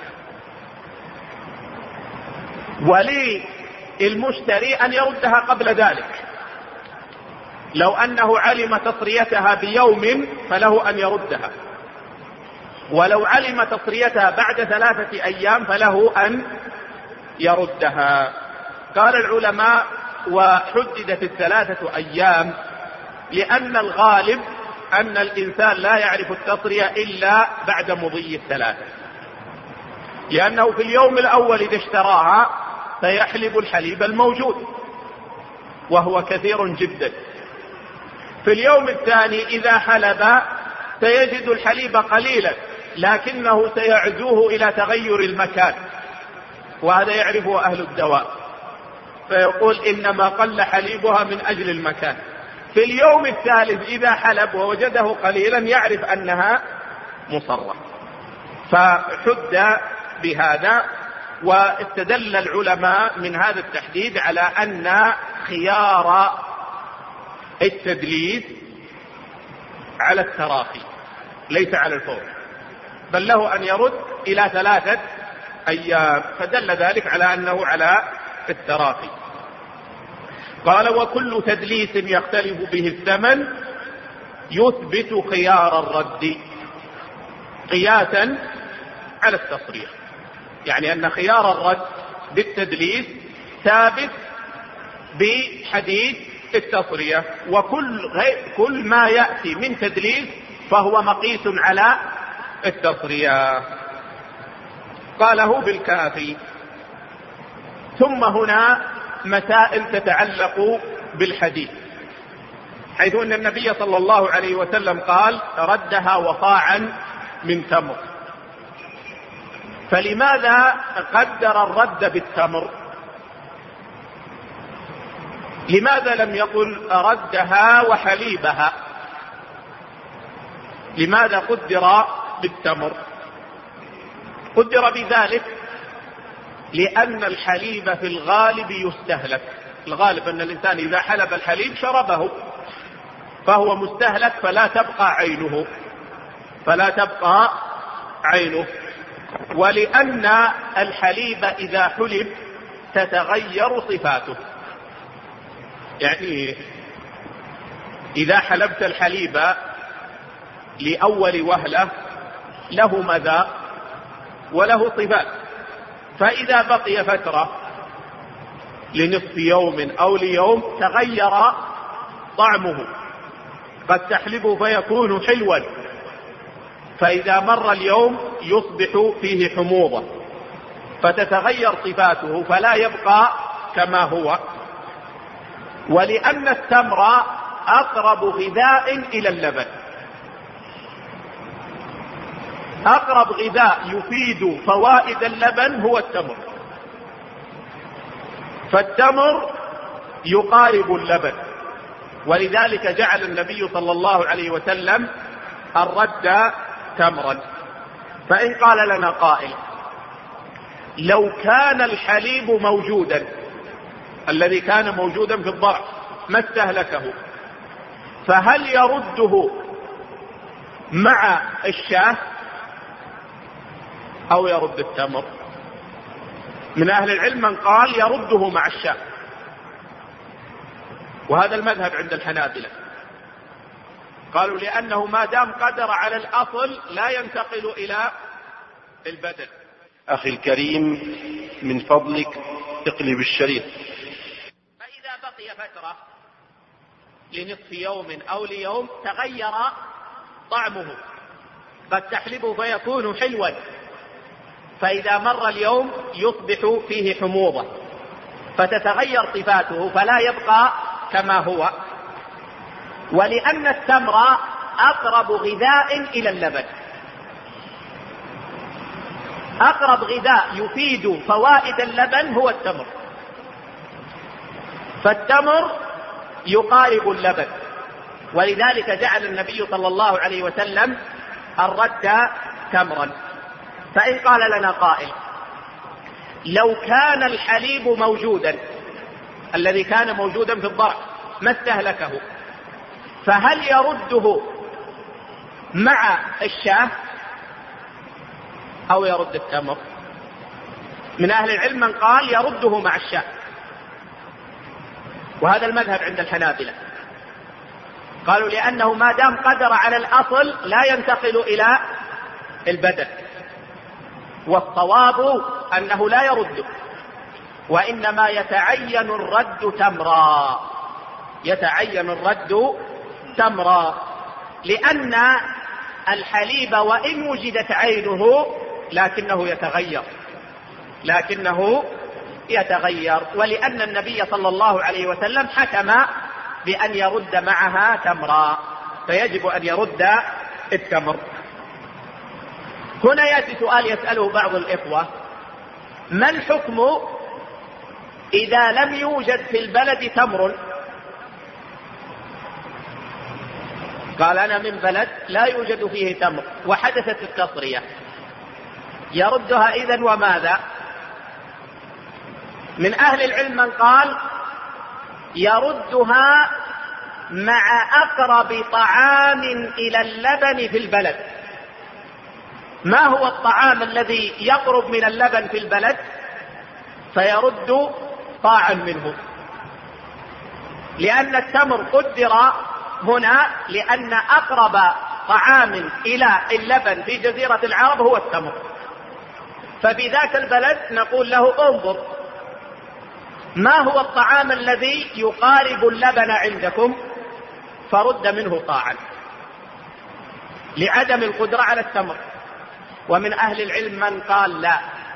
وللمشتري أن يردها قبل ذلك، لو أنه علم تصريتها بيوم فله أن يردها، ولو علم تصريتها بعد ثلاثة أيام فله أن يردها. قال العلماء: وحددت الثلاثة أيام لأن الغالب أن الإنسان لا يعرف التصرية إلا بعد مضي الثلاثة، لأنه في اليوم الأول إذا اشتراها سيحلب الحليب الموجود وهو كثير جدا، في اليوم الثاني إذا حلب سيجد الحليب قليلا لكنه سيعزوه إلى تغير المكان، وهذا يعرفه أهل الدواء، فيقول إنما قل حليبها من أجل المكان. في اليوم الثالث إذا حلب ووجده قليلا يعرف أنها مصرة، فحد بهذا. واستدل العلماء من هذا التحديد على أن خيار التدليس على التراخي ليس على الفور، بل له أن يرد إلى ثلاثة أيام، فدل ذلك على أنه على التراخي. قال: وكل تدليس يختلف به الثمن يثبت خيار الرد قياسا على التصريح، يعني أن خيار الرد بالتدليس ثابت بحديث التصرية، وكل غير كل ما يأتي من تدليس فهو مقيس على التصرية. قاله بالكافي. ثم هنا مسائل تتعلق بالحديث، حيث أن النبي صلى الله عليه وسلم قال: ردها وصاعا من تمر، فلماذا قدر الرد بالتمر؟ لماذا لم يقل ردها وحليبها؟ لماذا قدر بالتمر؟ قدر بذلك لأن الحليب في الغالب يستهلك، الغالب أن الإنسان إذا حلب الحليب شربه فهو مستهلك، فلا تبقى عينه فلا تبقى عينه ولأن الحليب إذا حلب تتغير صفاته، يعني إذا حلبت الحليب لأول وهلة له مذاق وله صفات، فإذا بقي فترة لنصف يوم أو ليوم تغير طعمه، قد تحلبه فيكون حلوا، فإذا مر اليوم يصبح فيه حموضة فتتغير صفاته فلا يبقى كما هو. ولأن التمر أقرب غذاء إلى اللبن، أقرب غذاء يفيد فوائد اللبن هو التمر، فالتمر يقارب اللبن، ولذلك جعل النبي صلى الله عليه وسلم الرد تمرا. فإن قال لنا قائل: لو كان الحليب موجودا الذي كان موجودا في الضرع ما استهلكه، فهل يرده مع الشاه أو يرد التمر؟ من أهل العلم من قال يرده مع الشاه، وهذا المذهب عند الحنابلة، قالوا لأنه ما دام قدر على الأصل لا ينتقل إلى البدل. أخي الكريم، من فضلك اقلب الشريط. فإذا بقي فترة لنصف يوم أو ليوم تغير طعمه، قد تحلبه فيكون حلوا، فإذا مر اليوم يصبح فيه حموضة فتتغير صفاته فلا يبقى كما هو. ولأن التمر أقرب غذاء إلى اللبن، أقرب غذاء يفيد فوائد اللبن هو التمر، فالتمر يقارب اللبن، ولذلك جعل النبي صلى الله عليه وسلم الرد تمرا. فإن قال لنا قائل: لو كان الحليب موجودا الذي كان موجودا في الضرع ما استهلكه، فهل يرده مع الشاه أو يرد التمر؟ من أهل العلم من قال يرده مع الشاه، وهذا المذهب عند الحنابلة، قالوا لأنه ما دام قدر على الأصل لا ينتقل إلى البدل، والصواب أنه لا يرده، وإنما يتعين الرد تمرا، يتعين الرد تمرا، لأن الحليب وإن وجدت عينه لكنه يتغير، لكنه يتغير، ولأن النبي صلى الله عليه وسلم حكم بأن يرد معها تمرا، فيجب أن يرد التمر. هنا يأتي سؤال يسأله بعض الإخوة: ما الحكم إذا لم يوجد في البلد تمر؟ قال: أنا من بلد لا يوجد فيه تمر وحدثت التصرية، يردها إذن وماذا؟ من أهل العلم من قال يردها مع أقرب طعام إلى اللبن في البلد. ما هو الطعام الذي يقرب من اللبن في البلد؟ فيرد طاعا منه، لأن التمر قدر هنا لأن أقرب طعام إلى اللبن في جزيرة العرب هو التمر، فبذاك البلد نقول له: انظر ما هو الطعام الذي يقارب اللبن عندكم فرد منه طاعا، لعدم القدرة على التمر. ومن أهل العلم من قال لا،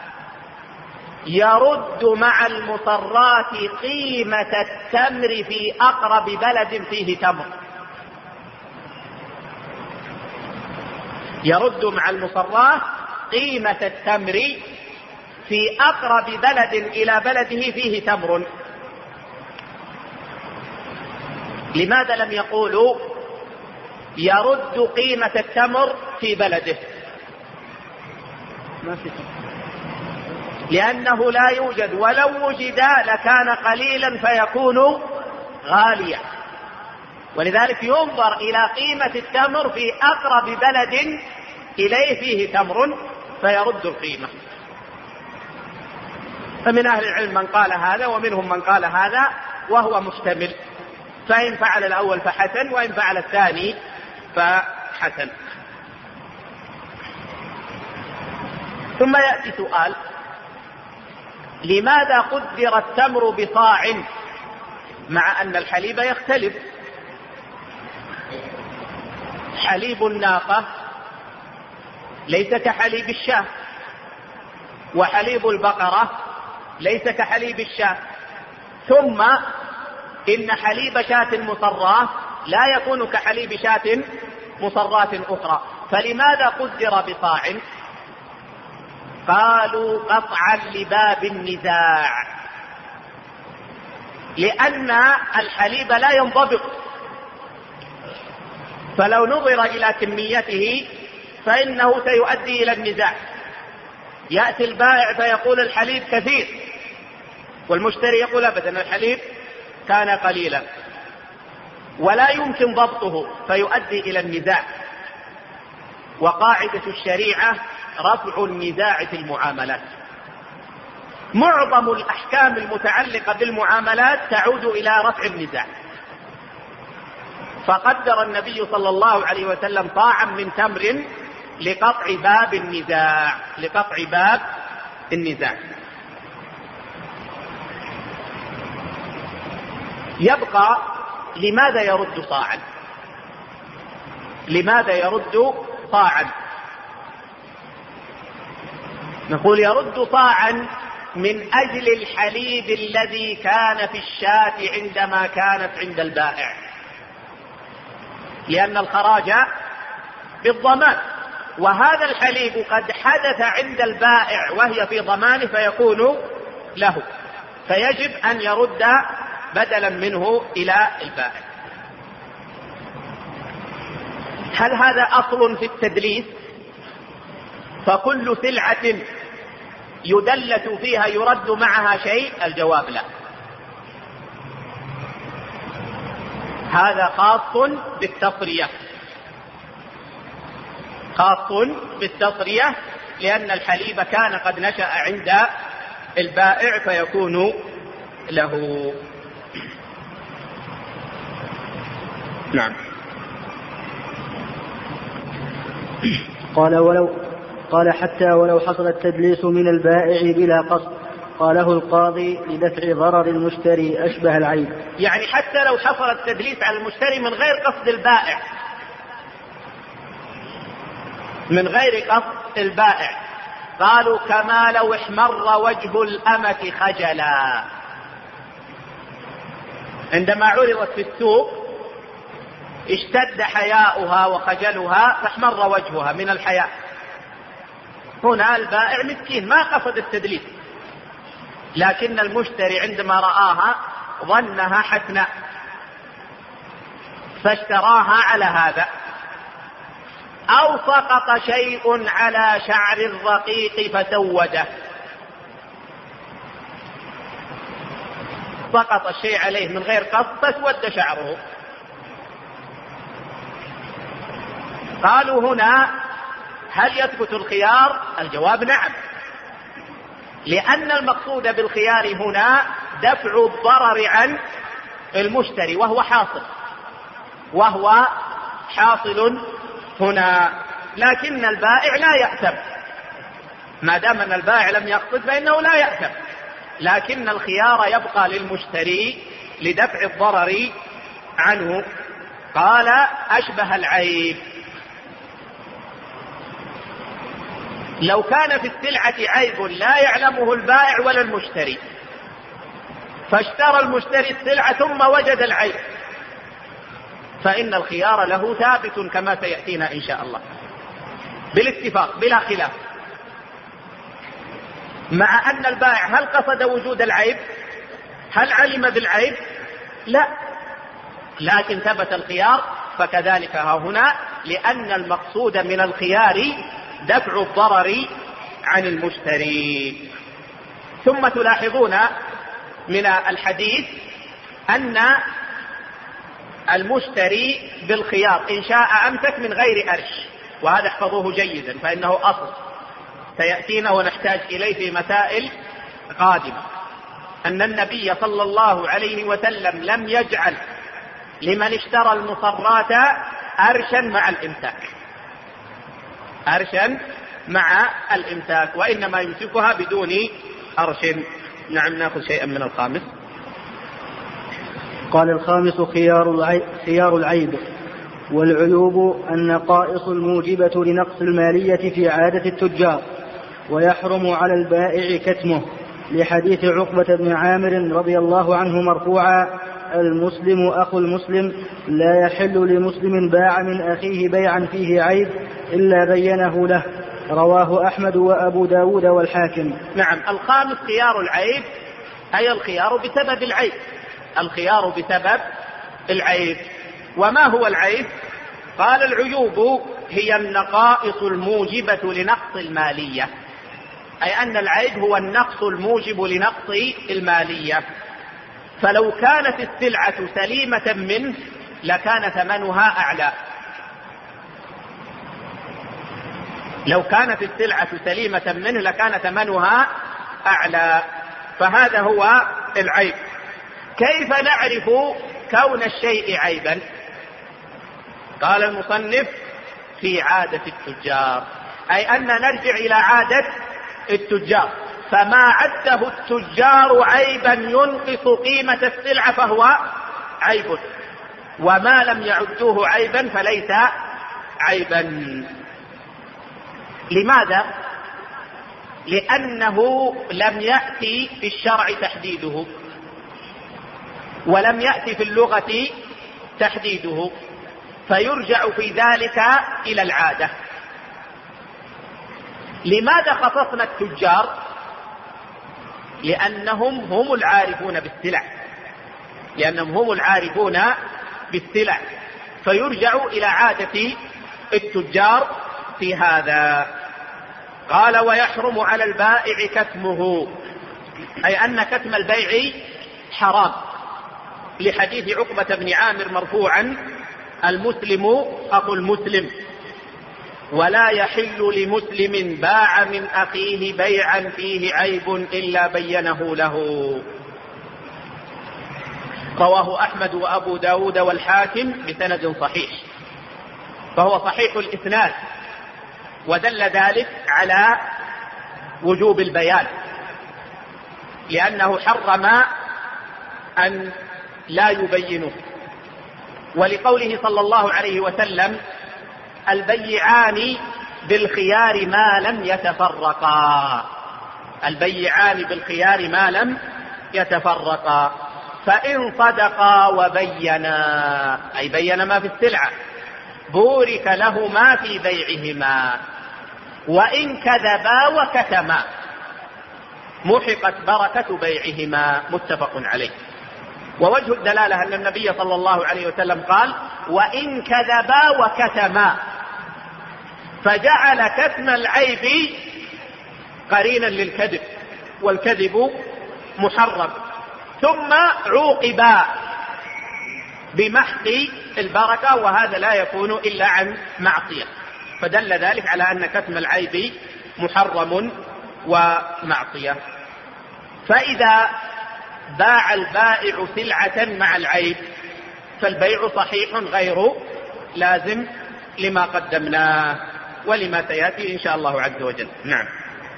يرد مع المصرات قيمة التمر في أقرب بلد فيه تمر، يرد مع المصرات قيمة التمر في أقرب بلد إلى بلده فيه تمر. لماذا لم يقولوا يرد قيمة التمر في بلده؟ لأنه لا يوجد، ولو وجد لكان قليلا فيكون غاليا، ولذلك ينظر إلى قيمة التمر في أقرب بلد إليه فيه تمر فيرد القيمة. فمن أهل العلم من قال هذا ومنهم من قال هذا، وهو محتمل، فإن فعل الأول فحسن، وإن فعل الثاني فحسن. ثم يأتي سؤال: لماذا قدر التمر بصاع مع أن الحليب يختلف؟ حليب الناقة ليس كحليب الشاة، وحليب البقرة ليس كحليب الشاة، ثم إن حليب شاة مصراة لا يكون كحليب شاة مصراة أخرى، فلماذا قدر بصاع؟ قالوا قطعا لباب النزاع، لأن الحليب لا ينضبط، فلو نظر إلى كميته فإنه سيؤدي إلى النزاع. يأتي البائع فيقول الحليب كثير، والمشتري يقول أبدا الحليب كان قليلا، ولا يمكن ضبطه فيؤدي إلى النزاع. وقاعدة الشريعة رفع النزاع في المعاملات. معظم الأحكام المتعلقة بالمعاملات تعود إلى رفع النزاع. فقدر النبي صلى الله عليه وسلم صاعا من تمر لقطع باب النزاع، لقطع باب النزاع. يبقى لماذا يرد صاعا؟ لماذا يرد صاعا؟ نقول يرد صاعا من أجل الحليب الذي كان في الشاة عندما كانت عند البائع، لأن الخراج بالضمان، وهذا الحليب قد حدث عند البائع وهي في ضمانه فيكون له، فيجب أن يرد بدلا منه إلى البائع. هل هذا أصل في التدليس؟ فكل سلعة يدلس فيها يرد معها شيء؟ الجواب لا، هذا خاص بالتصرية، خاص بالتصرية، لأن الحليب كان قد نشأ عند البائع فيكون له. نعم. قال ولو قال حتى ولو حصل التدليس من البائع بلا قصد، قاله القاضي لدفع ضرر المشتري أشبه العيب. يعني حتى لو حصل التدليس على المشتري من غير قصد البائع، من غير قصد البائع، قالوا كما لو احمر وجه الأمة خجلا، عندما عرضت في السوق اشتد حياؤها وخجلها فاحمر وجهها من الحياء. هنا البائع مسكين ما قصد التدليس، لكن المشتري عندما رآها ظنها حسناء فاشتراها على هذا. أو سقط شيء على شعر الرقيق فسوده، سقط الشيء عليه من غير قصد فسود شعره. قالوا هنا هل يثبت الخيار؟ الجواب نعم، لأن المقصود بالخيار هنا دفع الضرر عن المشتري، وهو حاصل وهو حاصل هنا، لكن البائع لا يأثم، ما دام أن البائع لم يقصد فإنه لا يأثم، لكن الخيار يبقى للمشتري لدفع الضرر عنه. قال أشبه العيب، لو كان في السلعة عيب لا يعلمه البائع ولا المشتري، فاشترى المشتري السلعة ثم وجد العيب، فإن الخيار له ثابت كما سيأتينا إن شاء الله بالاتفاق بلا خلاف، مع أن البائع هل قصد وجود العيب؟ هل علم بالعيب؟ لا، لكن ثبت الخيار. فكذلك ها هنا، لأن المقصود من الخيار دفع الضرر عن المشتري. ثم تلاحظون من الحديث أن المشتري بالخيار إن شاء أمسك من غير أرش، وهذا احفظوه جيدا فإنه أصل سيأتينا ونحتاج إليه في مسائل قادمة، أن النبي صلى الله عليه وسلم لم يجعل لمن اشترى المصرات أرشا مع الإمساك، أرشا مع الإمساك، وإنما يمسكها بدون أرش. نعم. نأخذ شيئا من الخامس. قال الخامس خيار العيب, خيار العيب والعيوب النقائص الموجبة لنقص المالية في عادة التجار، ويحرم على البائع كتمه، لحديث عقبة بن عامر رضي الله عنه مرفوعا: المسلم أخو المسلم لا يحل لمسلم باع من أخيه بيعا فيه عيب إلا بينه له. رواه أحمد وأبو داود والحاكم. نعم. الخامس خيار العيب، أي الخيار بسبب العيب، الخيار بسبب العيب. وما هو العيب؟ قال العيوب هي النقائص الموجبة لنقص المالية، أي أن العيب هو النقص الموجب لنقص المالية. فلو كانت السلعة سليمة منه لكان ثمنها أعلى، لو كانت السلعة سليمة منه لكان ثمنها أعلى. فهذا هو العيب. كيف نعرف كون الشيء عيبا؟ قال المصنف في عادة التجار، أي أن نرجع إلى عادة التجار، فما عده التجار عيبا ينقص قيمة السلعة فهو عيب، وما لم يعدوه عيبا فليس عيبا. لماذا؟ لأنه لم يأتي في الشرع تحديده، ولم يأتي في اللغة تحديده، فيرجع في ذلك إلى العادة. لماذا خصصنا التجار؟ لأنهم هم العارفون بالسلع، لأنهم هم العارفون بالسلع، فيرجع إلى عادة التجار في هذا. قال ويحرم على البائع كتمه، أي أن كتم البيع حرام، لحديث عقبة بن عامر مرفوعا المسلم أخو المسلم ولا يحل لمسلم باع من أخيه بيعا فيه عيب إلا بينه له. رواه أحمد وأبو داود والحاكم بسند صحيح، فهو صحيح الإسناد، ودل ذلك على وجوب البيان، لأنه حرم أن لا يبينه. ولقوله صلى الله عليه وسلم البيعان بالخيار ما لم يتفرقا، البيعان بالخيار ما لم يتفرقا، فإن صدقا وبينا، أي بينا ما في السلعة، بورك لهما في بيعهما، وإن كذبا وكتما محقت بركة بيعهما. متفق عليه. ووجه الدلالة أن النبي صلى الله عليه وسلم قال وإن كذبا وكتما، فجعل كتم العيب قرينا للكذب، والكذب محرم، ثم عوقبا بمحق البركة، وهذا لا يكون إلا عن معصية، فدل ذلك على أن كتم العيب محرم ومعصية. فإذا باع البائع سلعة مع العيب فالبيع صحيح غير لازم لما قدمناه ولما سيأتي إن شاء الله عز وجل. نعم.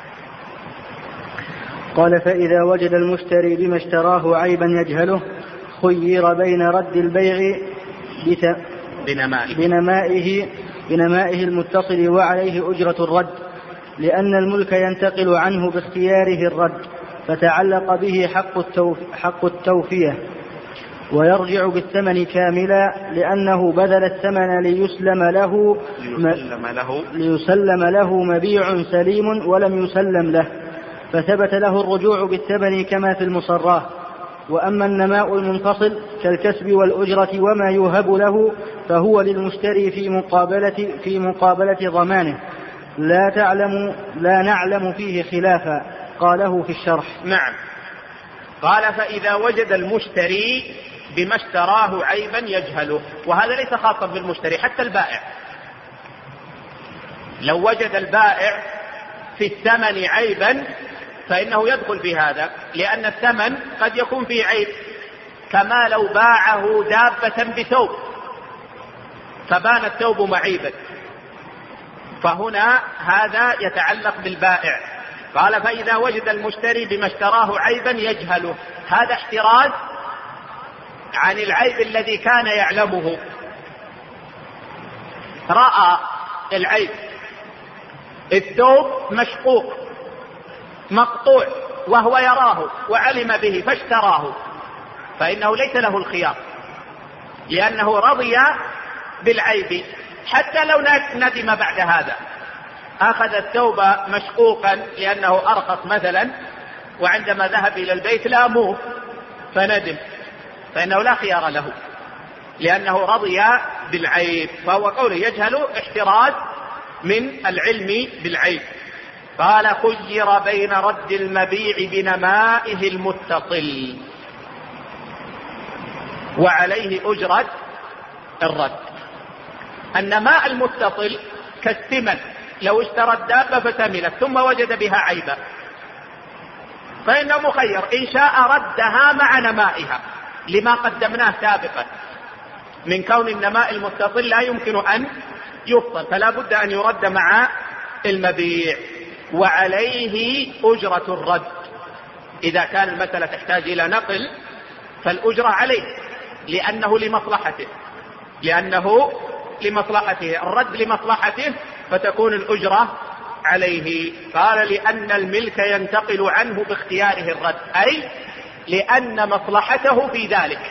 قال فإذا وجد المشتري بما اشتراه عيبا يجهله خير بين رد البيع بنمائه, بنمائه, بنمائه المتصل وعليه أجرة الرد، لأن الملك ينتقل عنه باختياره الرد، فتعلق به حق, التوف حق التوفية، ويرجع بالثمن كاملا، لأنه بذل الثمن ليسلم له, ليسلم له, ليسلم له مبيع سليم ولم يسلم له، فثبت له الرجوع بالثمن كما في المصراه. وأما النماء المنفصل كالكسب والأجرة وما يوهب له فهو للمشتري في مقابلة, في مقابلة ضمانه، لا, تعلم لا نعلم فيه خلافا، قاله في الشرح. نعم. قال فإذا وجد المشتري بما اشتراه عيبا يجهله، وهذا ليس خاصا بالمشتري، حتى البائع لو وجد البائع في الثمن عيبا فإنه يدخل في هذا، لأن الثمن قد يكون فيه عيب، كما لو باعه دابة بثوب فبان الثوب معيبا، فهنا هذا يتعلق بالبائع. قال فإذا وجد المشتري بما اشتراه عيبا يجهله، هذا احتراز عن العيب الذي كان يعلمه. رأى العيب، الثوب مشقوق مقطوع وهو يراه وعلم به فاشتراه، فإنه ليس له الخيار، لأنه رضي بالعيب حتى لو ندم بعد هذا. أخذ الثوب مشقوقا لأنه أرخص مثلا، وعندما ذهب إلى البيت لاموه فندم، فإنه لا خيار له لأنه رضي بالعيب. فهو قوله يجهل احتراز من العلم بالعيب. قال خير بين رد المبيع بنمائه المتصل وعليه أجرة الرد. النماء المتصل كالثمن، لو اشترى الدابة فثمنت ثم وجد بها عيبا فإنه مخير إن شاء ردها مع نمائها لما قدمناه سابقا من كون النماء المتصل لا يمكن أن يفصل، فلا بد أن يرد مع المبيع. وعليه أجرة الرد، إذا كان المسألة تحتاج إلى نقل فالأجرة عليه لأنه لمصلحته لأنه لمصلحته الرد لمصلحته فتكون الأجرة عليه. قال لأن الملك ينتقل عنه باختياره الرد، أي لأن مصلحته في ذلك،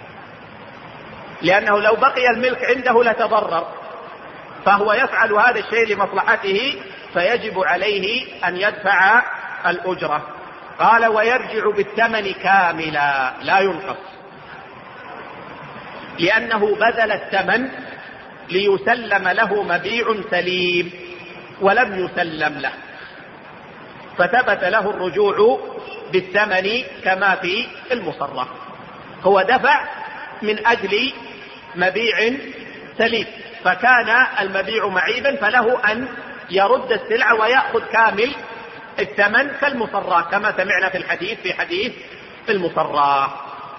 لأنه لو بقي الملك عنده لتضرر، فهو يفعل هذا الشيء لمصلحته فيجب عليه أن يدفع الأجرة. قال ويرجع بالثمن كاملا لا ينقص، لأنه بذل الثمن ليسلم له مبيع سليم ولم يسلم له، فثبت له الرجوع بالثمن كما في المصرح. هو دفع من أجل مبيع سليم، فكان المبيع معيبا فله أن يرد السلعة ويأخذ كامل الثمن كالمصرح كما سمعنا في الحديث في حديث المصرح.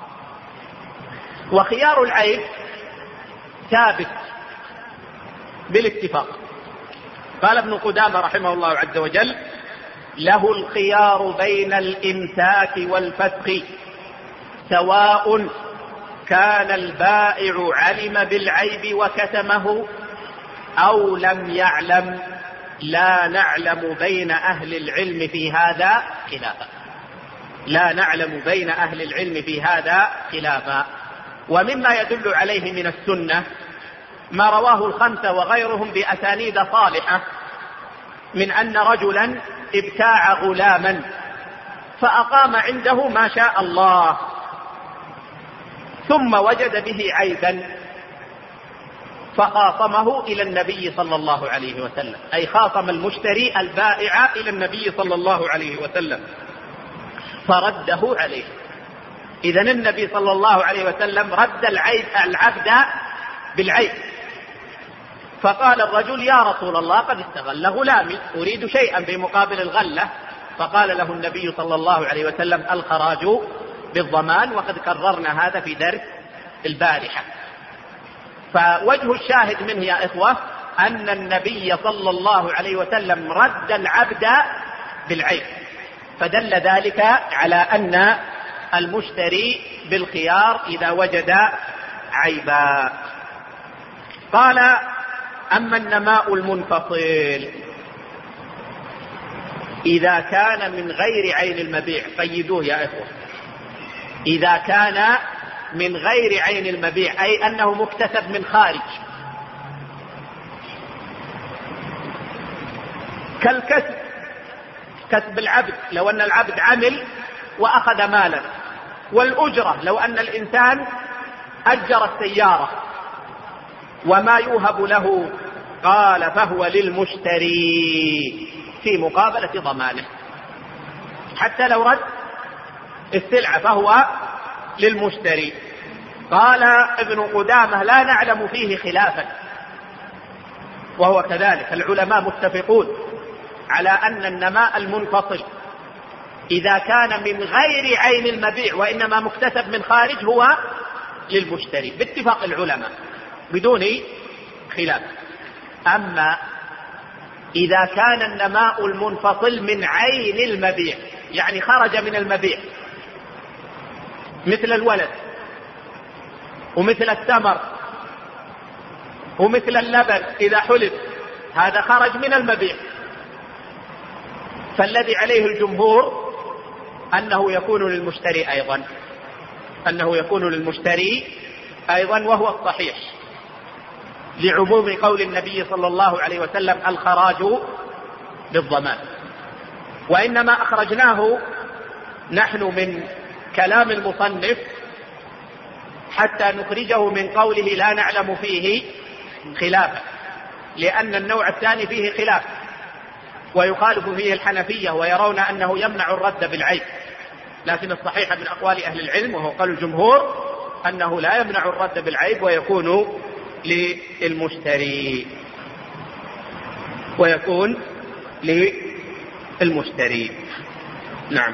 وخيار العيب ثابت بالاتفاق. قال ابن قدامة رحمه الله عز وجل له الخيار بين الإمساك والفسخ سواء كان البائع علم بالعيب وكتمه أو لم يعلم، لا نعلم بين أهل العلم في هذا خلافا لا نعلم بين أهل العلم في هذا خلافا. ومما يدل عليه من السنة ما رواه الخمسة وغيرهم بأسانيد صالحة من أن رجلا ابتاع غلاما فأقام عنده ما شاء الله ثم وجد به عيبا فخاصمه إلى النبي صلى الله عليه وسلم، أي خاصم المشتري البائع إلى النبي صلى الله عليه وسلم فرده عليه. إذن النبي صلى الله عليه وسلم رد العيب العبد بالعيب. فقال الرجل يا رسول الله قد استغل غلامي أريد شيئا بمقابل الغلة، فقال له النبي صلى الله عليه وسلم الخراج بالضمان، وقد كررنا هذا في درس البارحة. فوجه الشاهد منه يا إخوة أن النبي صلى الله عليه وسلم رد العبد بالعيب، فدل ذلك على أن المشتري بالخيار إذا وجد عيبا. قال أما النماء المنفصل إذا كان من غير عين المبيع، قيدوه يا إخوة، إذا كان من غير عين المبيع أي أنه مكتسب من خارج، كالكسب كسب العبد لو أن العبد عمل وأخذ مالا، والأجرة لو أن الإنسان أجر السيارة وما يوهب له. قال فهو للمشتري في مقابلة ضمانه، حتى لو رد السلعة فهو للمشتري. قال ابن قدامة لا نعلم فيه خلافا، وهو كذلك العلماء متفقون على أن النماء المنفصل إذا كان من غير عين المبيع وإنما مكتسب من خارج هو للمشتري باتفاق العلماء بدون خلاف. أما إذا كان النماء المنفصل من عين المبيع يعني خرج من المبيع، مثل الولد ومثل التمر ومثل اللبن إذا حلب، هذا خرج من المبيع، فالذي عليه الجمهور أنه يكون للمشتري أيضا. أنه يكون للمشتري أيضا وهو الصحيح، لعموم قول النبي صلى الله عليه وسلم الخراج بالضمان. وإنما أخرجناه نحن من كلام المصنف حتى نخرجه من قوله لا نعلم فيه خلافا، لأن النوع الثاني فيه خلاف ويخالف فيه الحنفية ويرون أنه يمنع الرد بالعيب، لكن الصحيح من أقوال أهل العلم وهو قول الجمهور أنه لا يمنع الرد بالعيب ويكون للمشتري ويكون للمشتري. نعم.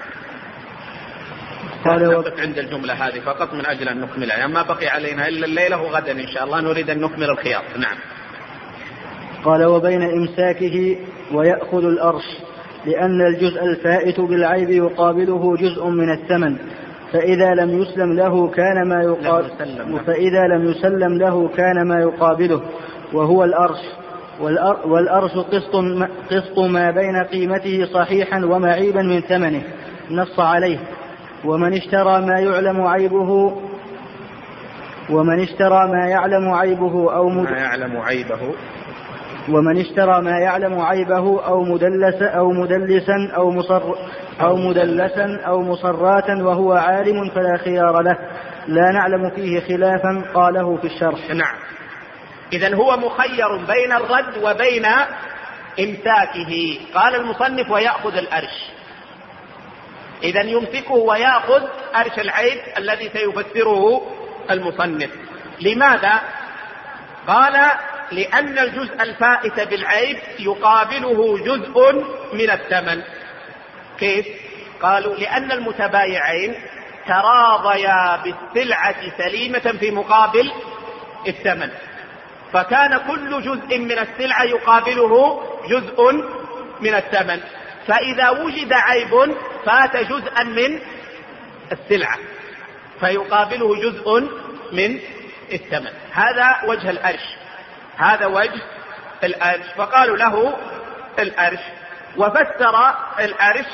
نقف عند الجملة هذه فقط من أجل أن نكملها، ما بقي علينا إلا الليلة وغدا إن شاء الله نريد أن نكمل الخياط. نعم. قال وبين إمساكه ويأخذ الأرش، لأن الجزء الفائت بالعيب يقابله جزء من الثمن، فإذا لم يسلم له كان ما يقابله فإذا لم يسلم له كان ما يقابله وهو الأرش، والأرش قسط قسط ما بين قيمته صحيحا ومعيبا من ثمنه، نص عليه. ومن اشترى ما يعلم عيبه ومن اشترى ما يعلم عيبه أو ما يعلم عيبه ومن اشترى ما يعلم عيبه أو مدلس أو مدلسا أو مصر أو مدلسا أو مصراتا وهو عالم فلا خيار له، لا نعلم فيه خلافا قاله في الشرح. نعم. إذن هو مخير بين الرد وبين إمساكه. قال المصنف ويأخذ الأرش، إذن يمسكه ويأخذ أرش العيب الذي سيفسره المصنف. لماذا؟ قال لأن الجزء الفائت بالعيب يقابله جزء من الثمن. كيف؟ قالوا لأن المتبايعين تراضيا بالسلعة سليمة في مقابل الثمن، فكان كل جزء من السلعة يقابله جزء من الثمن، فإذا وجد عيب فات جزءا من السلعة فيقابله جزء من الثمن. هذا وجه الأرش، هذا وجه الأرش، فقالوا له الأرش. وفسر الأرش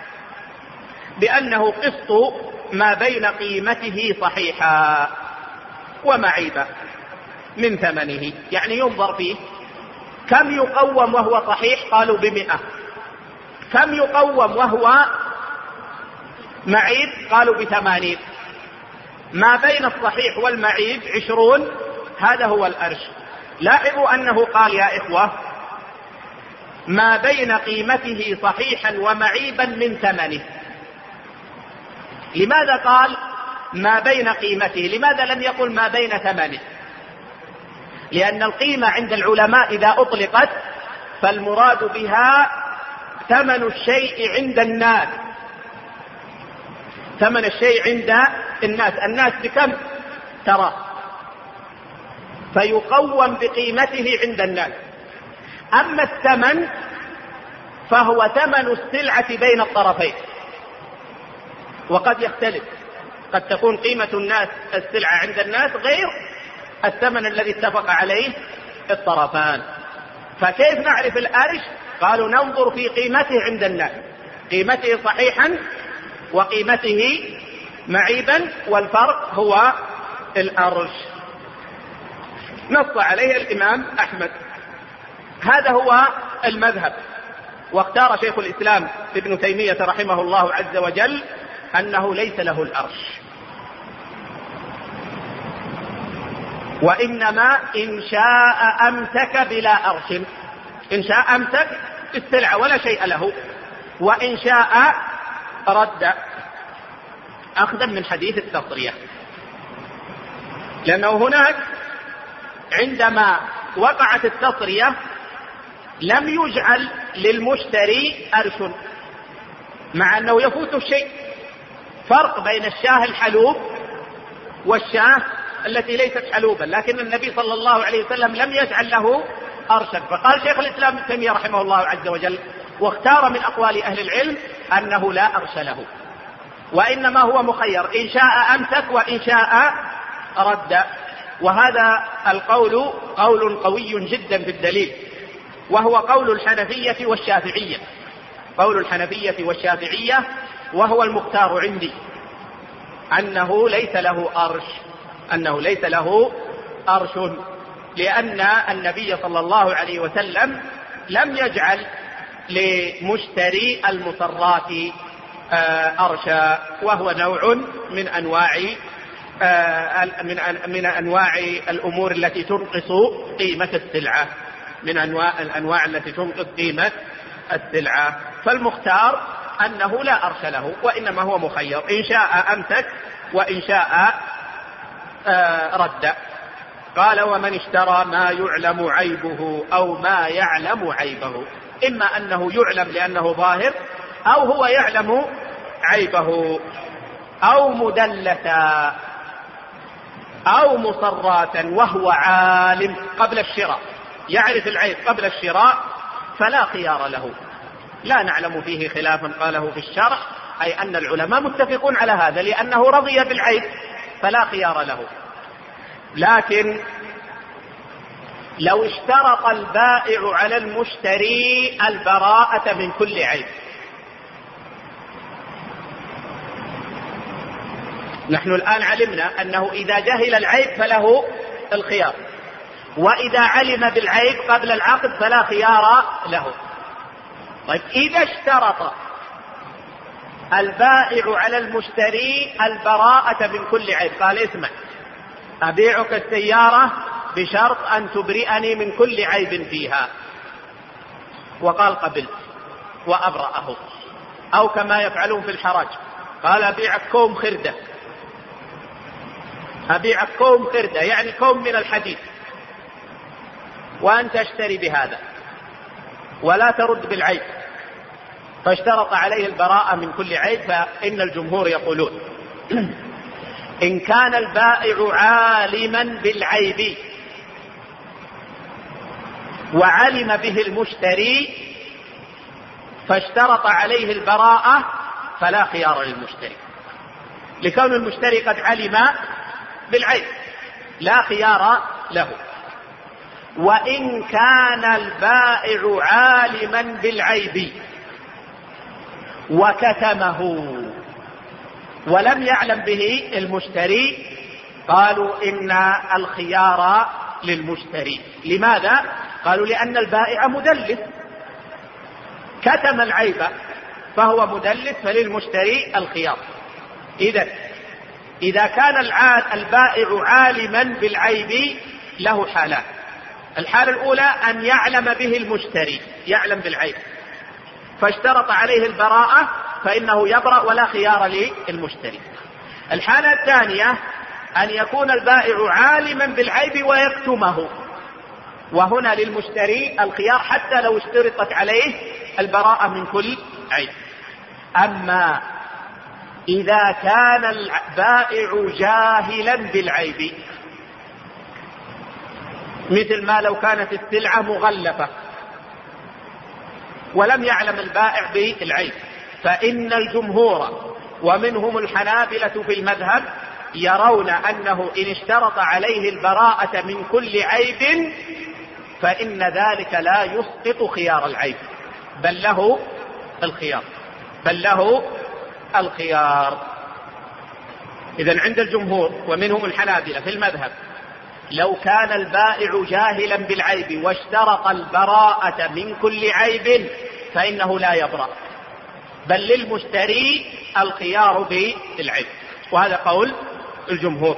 بأنه قسط ما بين قيمته صحيحا ومعيبا من ثمنه، يعني ينظر فيه كم يقوم وهو صحيح، قالوا بمئة، كم يقوم وهو معيب، قالوا بثمانين، ما بين الصحيح والمعيب عشرون، هذا هو الأرش. لاحظوا أنه قال يا إخوة ما بين قيمته صحيحا ومعيبا من ثمنه. لماذا قال ما بين قيمته؟ لماذا لم يقل ما بين ثمنه؟ لأن القيمة عند العلماء إذا أطلقت فالمراد بها ثمن الشيء عند الناس، ثمن الشيء عند الناس، الناس بكم ترى، فيقوم بقيمته عند الناس. أما الثمن فهو ثمن السلعة بين الطرفين، وقد يختلف، قد تكون قيمة الناس السلعة عند الناس غير الثمن الذي اتفق عليه الطرفان. فكيف نعرف الأرش؟ قالوا ننظر في قيمته عند الناس، قيمته صحيحا وقيمته معيبا، والفرق هو الأرش. نص عليه الإمام أحمد، هذا هو المذهب. واختار شيخ الإسلام ابن تيمية رحمه الله عز وجل أنه ليس له الأرش، وإنما إن شاء أمسك بلا أرش، إن شاء أمسك السلعة ولا شيء له، وإن شاء رد، أخذا من حديث التصرية. لأنه هناك عندما وقعت التصرية لم يجعل للمشتري أرش، مع أنه يفوت الشيء. فرق بين الشاه الحلوب والشاه التي ليست حلوبا، لكن النبي صلى الله عليه وسلم لم يجعل له أرشا. فقال شيخ الإسلام ابن تيمية رحمه الله عز وجل، واختار من أقوال أهل العلم أنه لا أرش له، وإنما هو مخير، إن شاء أمسك وإن شاء رد. وهذا القول قول قوي جدا بالدليل، وهو قول الحنفية والشافعية، قول الحنفية والشافعية، وهو المختار عندي أنه ليس له أرش أنه ليس له أرش لأن النبي صلى الله عليه وسلم لم يجعل لمشتري المصرات أرشا، وهو نوع من أنواع من أنواع الأمور التي تنقص قيمة السلعة من أنواع الأنواع التي تنقص قيمة السلعة. فالمختار أنه لا أرش له، وإنما هو مخير، إن شاء أمسك وإن شاء رد. قال: ومن اشترى ما يعلم عيبه أو ما يعلم عيبه، إما أنه يعلم لأنه ظاهر، أو هو يعلم عيبه، أو مدلسا، أو مصراتا وهو عالم قبل الشراء، يعرف العيب قبل الشراء فلا خيار له. لا نعلم فيه خلافا قاله في الشرح، أي أن العلماء متفقون على هذا، لأنه رضي بالعيب فلا خيار له. لكن لو اشترط البائع على المشتري البراءة من كل عيب، نحن الآن علمنا أنه إذا جهل العيب فله الخيار، وإذا علم بالعيب قبل العقد فلا خيار له. طيب، إذا اشترط البائع على المشتري البراءة من كل عيب، قال: اسمع، أبيعك السيارة بشرط أن تبرئني من كل عيب فيها، وقال: قبلت، وأبرأه. أو كما يفعلون في الحراج، قال: أبيعك كوم خردة، أبيعك كوم خردة يعني كوم من الحديد، وأنت اشتري بهذا ولا ترد بالعيب، فاشترط عليه البراءة من كل عيب. فإن الجمهور يقولون: إن كان البائع عالما بالعيب وعلم به المشتري فاشترط عليه البراءة فلا خيار للمشتري، لكون المشتري قد علم بالعيب، لا خيار له. وإن كان البائع عالما بالعيب وكتمه ولم يعلم به المشتري، قالوا إن الخيار للمشتري. لماذا؟ قالوا: لأن البائع مدلس، كتم العيب فهو مدلس، فللمشتري الخيار. إذا إذا كان البائع عالما بالعيب له حالان: الحالة الأولى أن يعلم به المشتري، يعلم بالعيب فاشترط عليه البراءة فإنه يبرأ ولا خيار للمشتري. الحالة الثانية أن يكون البائع عالما بالعيب ويكتمه، وهنا للمشتري الخيار حتى لو اشترطت عليه البراءة من كل عيب. أما إذا كان البائع جاهلا بالعيب، مثل ما لو كانت السلعة مغلفة ولم يعلم البائع بالعيب، فإن الجمهور ومنهم الحنابلة في المذهب يرون أنه إن اشترط عليه البراءة من كل عيب فإن ذلك لا يسقط خيار العيب، بل له الخيار بل له الخيار. إذن عند الجمهور ومنهم الحنابلة في المذهب لو كان البائع جاهلا بالعيب واشترط البراءة من كل عيب فإنه لا يبرأ، بل للمشتري الخيار بالعيب، وهذا قول الجمهور.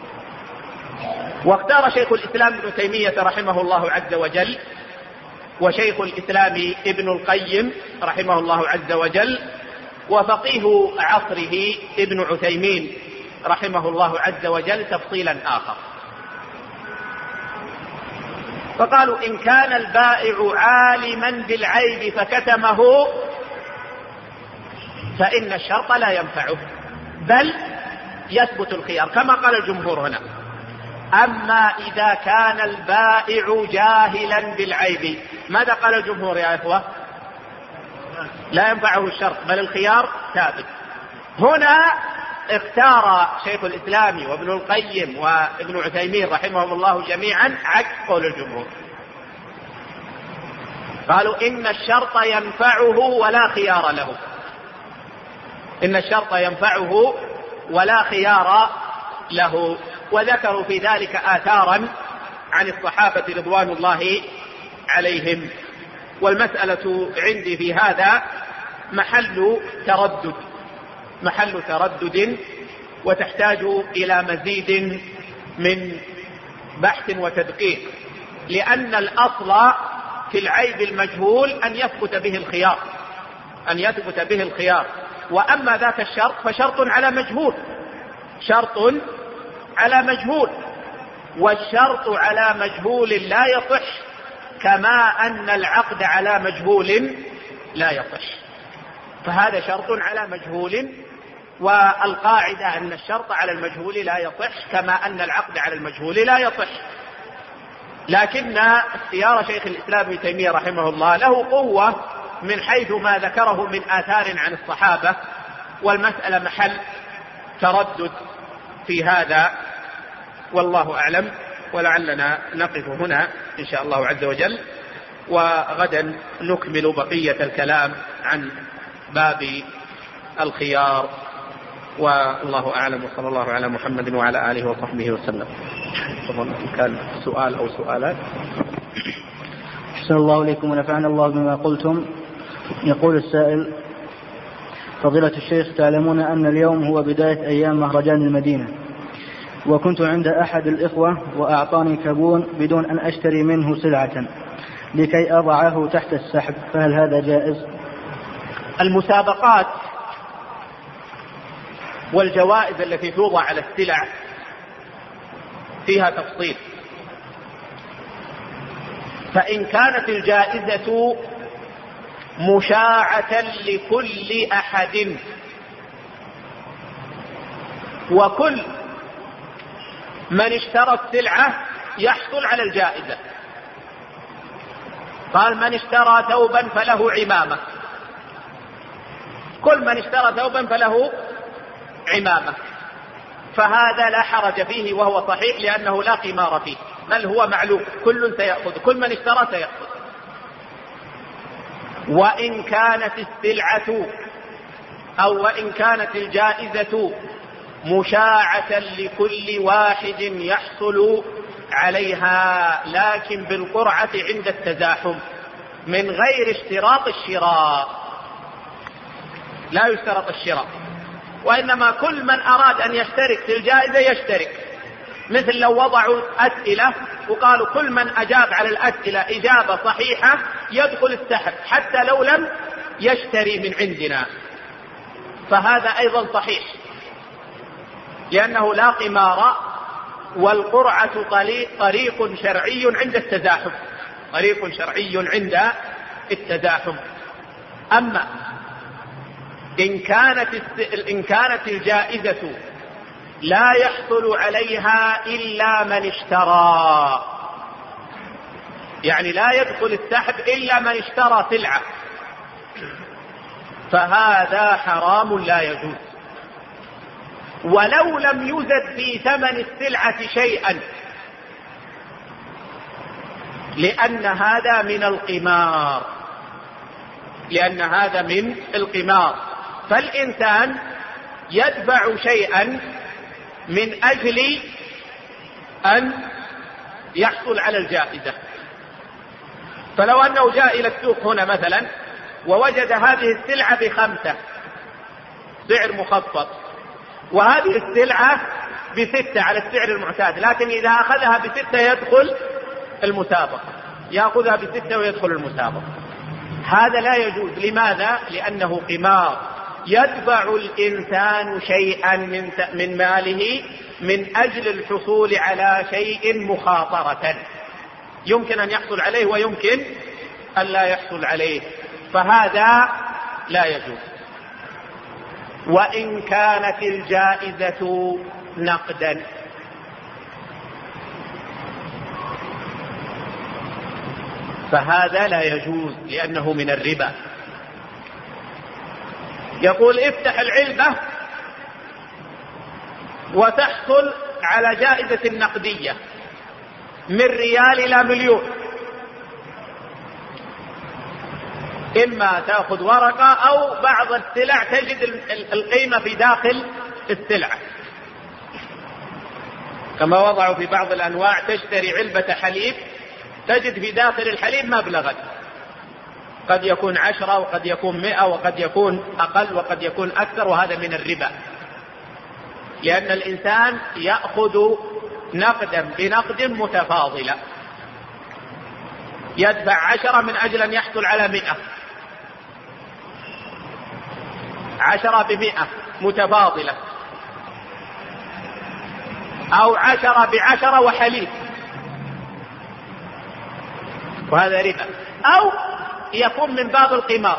واختار شيخ الإسلام ابن تيمية رحمه الله عز وجل وشيخ الإسلام ابن القيم رحمه الله عز وجل وفقيه عصره ابن عثيمين رحمه الله عز وجل تفصيلا آخر، فقالوا: إن كان البائع عالما بالعيب فكتمه فإن الشرط لا ينفعه، بل يثبت الخيار كما قال الجمهور هنا. أما إذا كان البائع جاهلا بالعيب، ماذا قال الجمهور يا إخوة؟ لا ينفعه الشرط بل الخيار ثابت. هنا اختار شيخ الإسلام وابن القيم وابن عثيمين رحمهم الله جميعا عكس قول الجمهور، قالوا: إن الشرط ينفعه ولا خيار له، إن الشرط ينفعه ولا خيار له. وذكروا في ذلك آثارا عن الصحابة رضوان الله عليهم. والمسألة عندي في هذا محل تردد محل تردد وتحتاج إلى مزيد من بحث وتدقيق، لأن الأصل في العيب المجهول أن يثبت به الخيار أن يثبت به الخيار وأما ذاك الشرط فشرط على مجهول شرط على مجهول والشرط على مجهول لا يصح، كما أن العقد على مجهول لا يصح. فهذا شرط على مجهول، والقاعدة أن الشرط على المجهول لا يصح كما أن العقد على المجهول لا يصح. لكن اختيار شيخ الإسلام ابن تيمية رحمه الله له قوة من حيث ما ذكره من آثار عن الصحابة، والمسألة محل تردد في هذا، والله أعلم. ولعلنا نقف هنا إن شاء الله عز وجل، وغدا نكمل بقية الكلام عن باب الخيار، والله أعلم. وصلى الله على محمد وعلى آله وصحبه وسلم. كان سؤال أو سؤالات؟ أحسن الله إليكم ونفعنا الله بما قلتم. يقول السائل: فضيلة الشيخ، تعلمون أن اليوم هو بداية أيام مهرجان المدينة، وكنت عند أحد الإخوة وأعطاني كابون بدون أن أشتري منه سلعة لكي أضعه تحت السحب، فهل هذا جائز؟ المسابقات والجوائز التي توضع على السلع فيها تفصيل، فإن كانت الجائزة مشاعة لكل أحد وكل من اشترى السلعة يحصل على الجائزة، قال من اشترى ثوبا فله عمامة، كل من اشترى ثوبا فله عمامة، فهذا لا حرج فيه وهو صحيح، لأنه لا قمار فيه، بل هو معلوم كل سيأخذ، كل من اشترى سيأخذ. وإن كانت السلعة أو وإن كانت الجائزة مشاعة لكل واحد يحصل عليها، لكن بالقرعة عند التزاحم من غير اشتراط الشراء، لا يشترط الشراء، وإنما كل من أراد أن يشترك في الجائزة يشترك. مثل لو وضعوا أسئلة وقالوا كل من أجاب على الأسئلة إجابة صحيحة يدخل السحب حتى لو لم يشتري من عندنا، فهذا أيضا صحيح، لأنه لا قمار، والقرعة طريق شرعي عند التزاحم طريق شرعي عند التزاحم. أما إن كانت إن كانت الجائزة لا يحصل عليها إلا من اشترى، يعني لا يدخل السحب إلا من اشترى سلعة، فهذا حرام لا يجوز، ولو لم يزد في ثمن السلعة شيئا، لأن هذا من القمار لأن هذا من القمار فالإنسان يدفع شيئا من أجل أن يحصل على الجائزة. فلو أنه جاء إلى السوق هنا مثلا ووجد هذه السلعة بخمسة سعر مخفض، وهذه السلعة بستة على السعر المعتاد، لكن إذا أخذها بستة يدخل المسابقة، يأخذها بستة ويدخل المسابقة، هذا لا يجوز. لماذا؟ لأنه قمار، يدفع الإنسان شيئا من من ماله من أجل الحصول على شيء مخاطرة، يمكن أن يحصل عليه ويمكن أن لا يحصل عليه، فهذا لا يجوز. وإن كانت الجائزة نقدا، فهذا لا يجوز لأنه من الربا. يقول افتح العلبة وتحصل على جائزة نقدية من ريال إلى مليون، إما تأخذ ورقة أو بعض السلع تجد القيمة في داخل السلعة، كما وضعوا في بعض الأنواع تشتري علبة حليب تجد في داخل الحليب مبلغا، قد يكون عشرة وقد يكون مئة وقد يكون أقل وقد يكون أكثر، وهذا من الربا، لأن الإنسان يأخذ نقدا بنقد متفاضلة، يدفع عشرة من أجل أن يحصل على مئة، عشرة بمئة متفاضلة، أو عشرة بعشرة وحليب، وهذا ربا، أو يكون من باب القمار،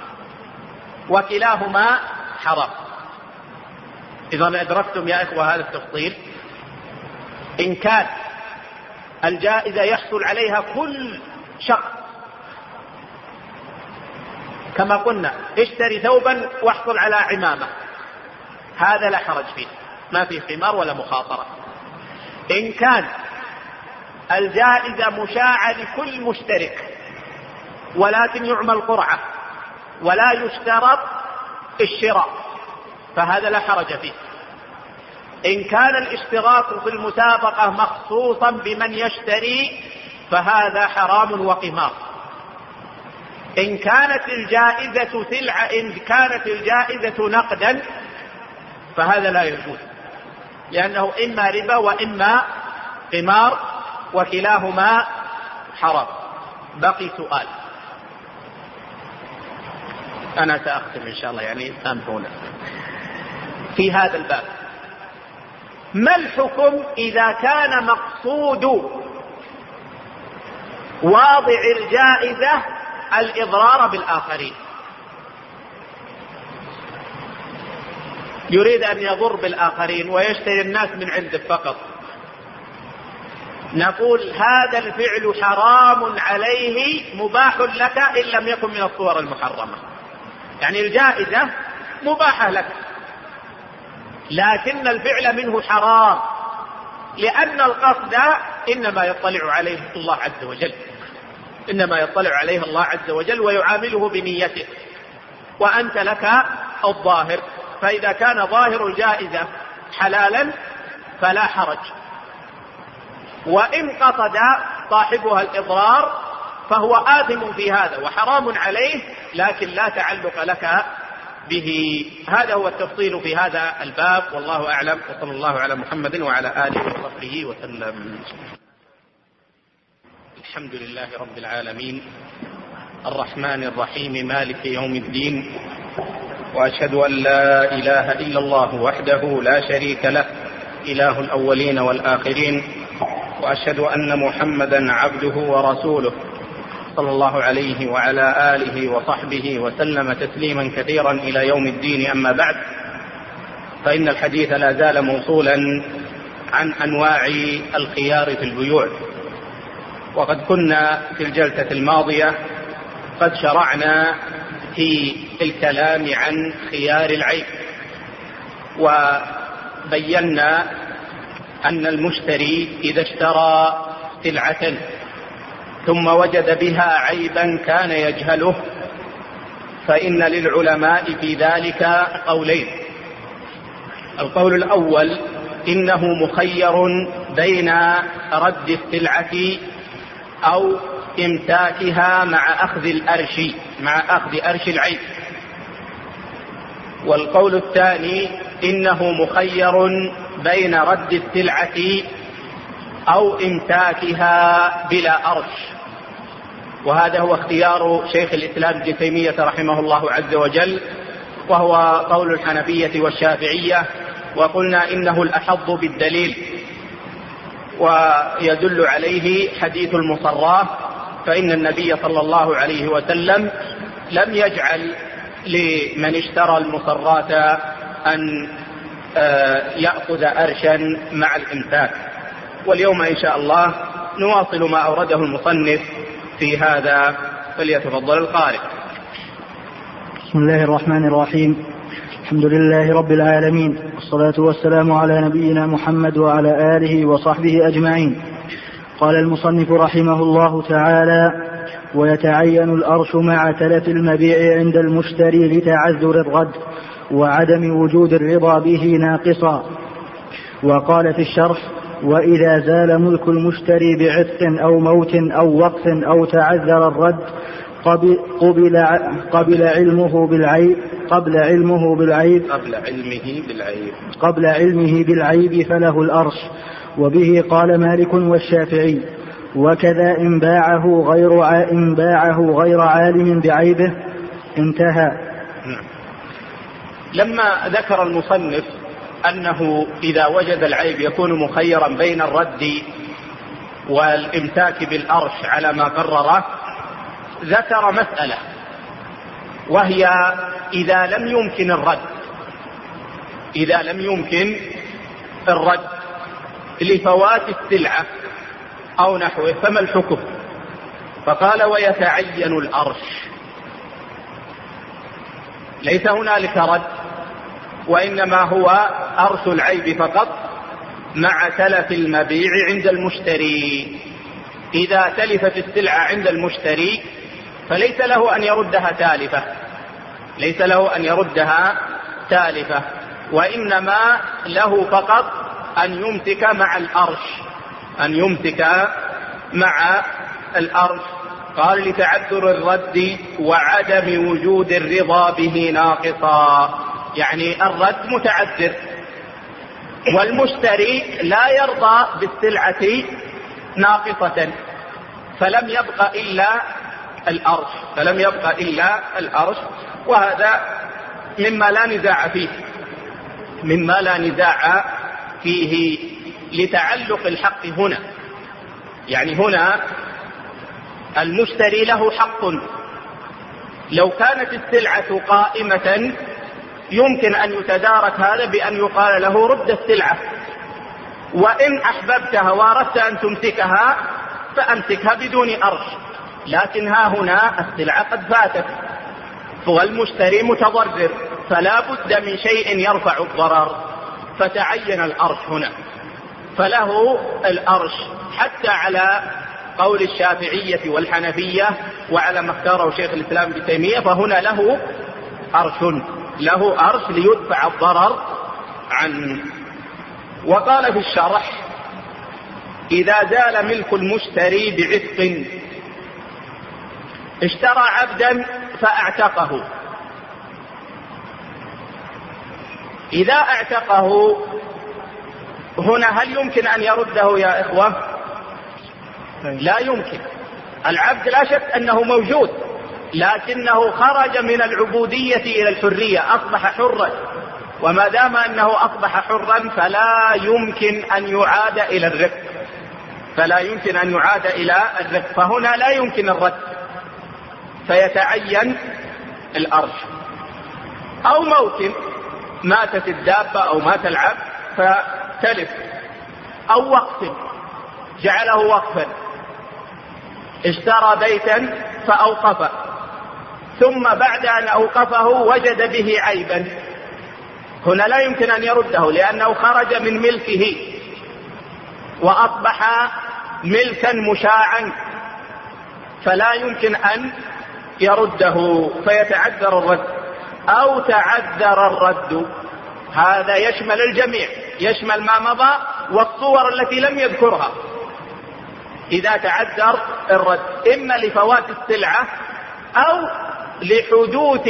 وكلاهما حرام. إذا أدركتم يا إخوة هذا التفصيل. إن كان الجائزة يحصل عليها كل شخص، كما قلنا اشتري ثوبا واحصل على عمامة، هذا لا حرج فيه، ما فيه قمار ولا مخاطرة. إن كان الجائزة مشاعة لكل مشترك ولكن يعمل قرعة ولا يشترط الشراء، فهذا لا حرج فيه. إن كان الاشتراك في المسابقة مخصوصا بمن يشتري فهذا حرام وقمار. إن كانت الجائزة سلعة إن كانت الجائزة نقدا فهذا لا يجوز، لأنه إما ربا وإما قمار، وكلاهما حرام. بقي سؤال، أنا سأختم إن شاء الله، يعني سامحونا في هذا الباب. ما الحكم إذا كان مقصود واضع الجائزة الإضرار بالآخرين، يريد أن يضر بالآخرين ويشتري الناس من عنده فقط؟ نقول هذا الفعل حرام عليه مباح لك إن لم يكن من الصور المحرمة. يعني الجائزة مباحة لك لكن الفعل منه حرام، لأن القصد إنما يطلع عليه الله عز وجل، إنما يطلع عليه الله عز وجل ويعامله بنيته، وأنت لك الظاهر. فإذا كان ظاهر الجائزة حلالا فلا حرج، وإن قصد صاحبها الإضرار فهو آثم في هذا وحرام عليه، لكن لا تعلق لك به. هذا هو التفصيل في هذا الباب، والله أعلم، وصلى الله على محمد وعلى آله وصحبه وسلم. الحمد لله رب العالمين، الرحمن الرحيم، مالك يوم الدين، وأشهد أن لا إله إلا الله وحده لا شريك له، إله الأولين والآخرين، وأشهد أن محمدا عبده ورسوله صلى الله عليه وعلى آله وصحبه وسلم تسليما كثيرا إلى يوم الدين. أما بعد، فإن الحديث لا زال موصولا عن أنواع الخيار في البيوع، وقد كنا في الجلسة الماضية قد شرعنا في الكلام عن خيار العيب، وبينا أن المشتري إذا اشترى سلعة ثم وجد بها عيبا كان يجهله فإن للعلماء في ذلك قولين. القول الأول إنه مخير بين رد السلعة أو إمساكها مع أخذ الأرش مع أخذ أرش العيب. والقول الثاني إنه مخير بين رد السلعة أو إمساكها بلا أرش، وهذا هو اختيار شيخ الإسلام ابن تيمية رحمه الله عز وجل، وهو قول الحنفية والشافعية، وقلنا إنه الأحظ بالدليل، ويدل عليه حديث المصراة، فإن النبي صلى الله عليه وسلم لم يجعل لمن اشترى المصراة أن يأخذ أرشا مع الإمساك. واليوم إن شاء الله نواصل ما أورده المصنف في هذا، فليتفضل القارئ. بسم الله الرحمن الرحيم، الحمد لله رب العالمين، والصلاة والسلام على نبينا محمد وعلى آله وصحبه أجمعين. قال المصنف رحمه الله تعالى: ويتعين الأرش مع تلف المبيع عند المشتري لتعذر الرد، وعدم وجود الرضا به ناقصا. وقال في الشرح: وإذا زال ملك المشتري بعتق أو موت أو وقف أو تعذر الرد قبل, قبل علمه بالعيب قبل علمه بالعيب قبل علمه بالعيب قبل علمه بالعيب فله الأرش. وبه قال مالك والشافعي. وكذا إن باعه غير ع... إن باعه غير عالم بعيبه انتهى. لما ذكر المصنف أنه إذا وجد العيب يكون مخيرا بين الرد والإمساك بالأرش على ما قرره، ذكر مسألة، وهي إذا لم يمكن الرد إذا لم يمكن الرد لفوات السلعة أو نحوه فما الحكم؟ فقال: ويتعين الأرش. ليس هنالك رد، وإنما هو أرش العيب فقط مع تلف المبيع عند المشتري. إذا تلفت السلعة عند المشتري فليس له أن يردها تالفة ليس له أن يردها تالفة وإنما له فقط أن يمسك مع الأرش أن يمسك مع الأرش. قال: لتعذر الرد وعدم وجود الرضا به ناقصا، يعني الرد متعذر والمشتري لا يرضى بالسلعة ناقصة، فلم يبق إلا الأرش فلم يبق إلا الأرش وهذا مما لا نزاع فيه مما لا نزاع فيه لتعلق الحق هنا. يعني هنا المشتري له حق. لو كانت السلعة قائمة يمكن أن يتدارك هذا بأن يقال له: رد السلعة، وإن أحببتها وأردت أن تمسكها فأمسكها بدون أرش. لكن ها هنا السلعة قد فاتت والمشتري متضرر، فلا بد من شيء يرفع الضرر، فتعين الأرش هنا، فله الأرش حتى على قول الشافعية والحنفية وعلى ما اختاره شيخ الإسلام ابن تيمية، فهنا له أرش له أرش ليدفع الضرر عنه. وقال في الشرح: إذا زال ملك المشتري بعتق، اشترى عبدا فاعتقه، إذا اعتقه هنا هل يمكن أن يرده يا إخوة؟ لا يمكن. العبد لا شك أنه موجود، لكنه خرج من العبودية إلى الحرية، أصبح حرا، وما دام أنه أصبح حرا فلا يمكن أن يعاد إلى الرق فلا يمكن أن يعاد إلى الرق فهنا لا يمكن الرد، فيتعين الأرش. أو موت، ماتت الدابة أو مات العبد فتلف، أو وقف جعله وقفا، اشترى بيتا فأوقفه ثم بعد أن أوقفه وجد به عيبا، هنا لا يمكن أن يرده لأنه خرج من ملكه وأصبح ملكا مشاعا، فلا يمكن أن يرده فيتعذر الرد. أو تعذر الرد، هذا يشمل الجميع، يشمل ما مضى والصور التي لم يذكرها. إذا تعذر الرد إما لفوات السلعة أو لحدوث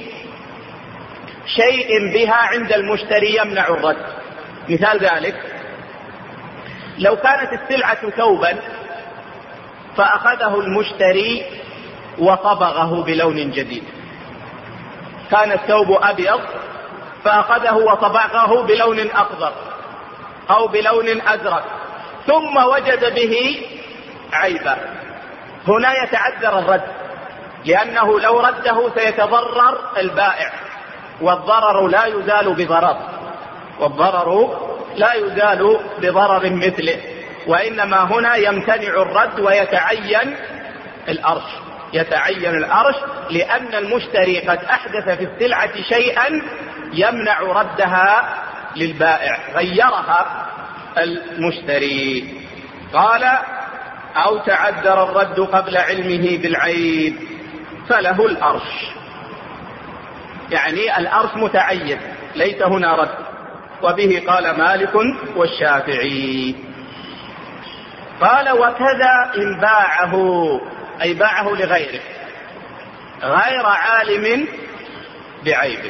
شيء بها عند المشتري يمنع الرد. مثال ذلك: لو كانت السلعة ثوبا فأخذه المشتري وصبغه بلون جديد، كان الثوب أبيض فأخذه وصبغه بلون أخضر أو بلون أزرق ثم وجد به عيبا، هنا يتعذر الرد، لأنه لو رده سيتضرر البائع، والضرر لا يزال بضرر والضرر لا يزال بضرر مثله، وإنما هنا يمتنع الرد ويتعين الأرش يتعين الأرش لأن المشتري قد أحدث في السلعة شيئا يمنع ردها للبائع، غيرها المشتري. قال: أو تعذر الرد قبل علمه بالعيب فله الأرش. يعني الأرث متعين ليس هنا رد. وبه قال مالك والشافعي. قال وكذا إن باعه، أي باعه لغيره غير عالم بعيبه.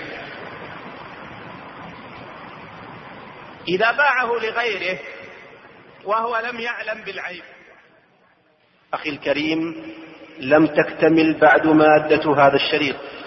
إذا باعه لغيره وهو لم يعلم بالعيب. أخي الكريم، لم تكتمل بعد مادة هذا الشريط،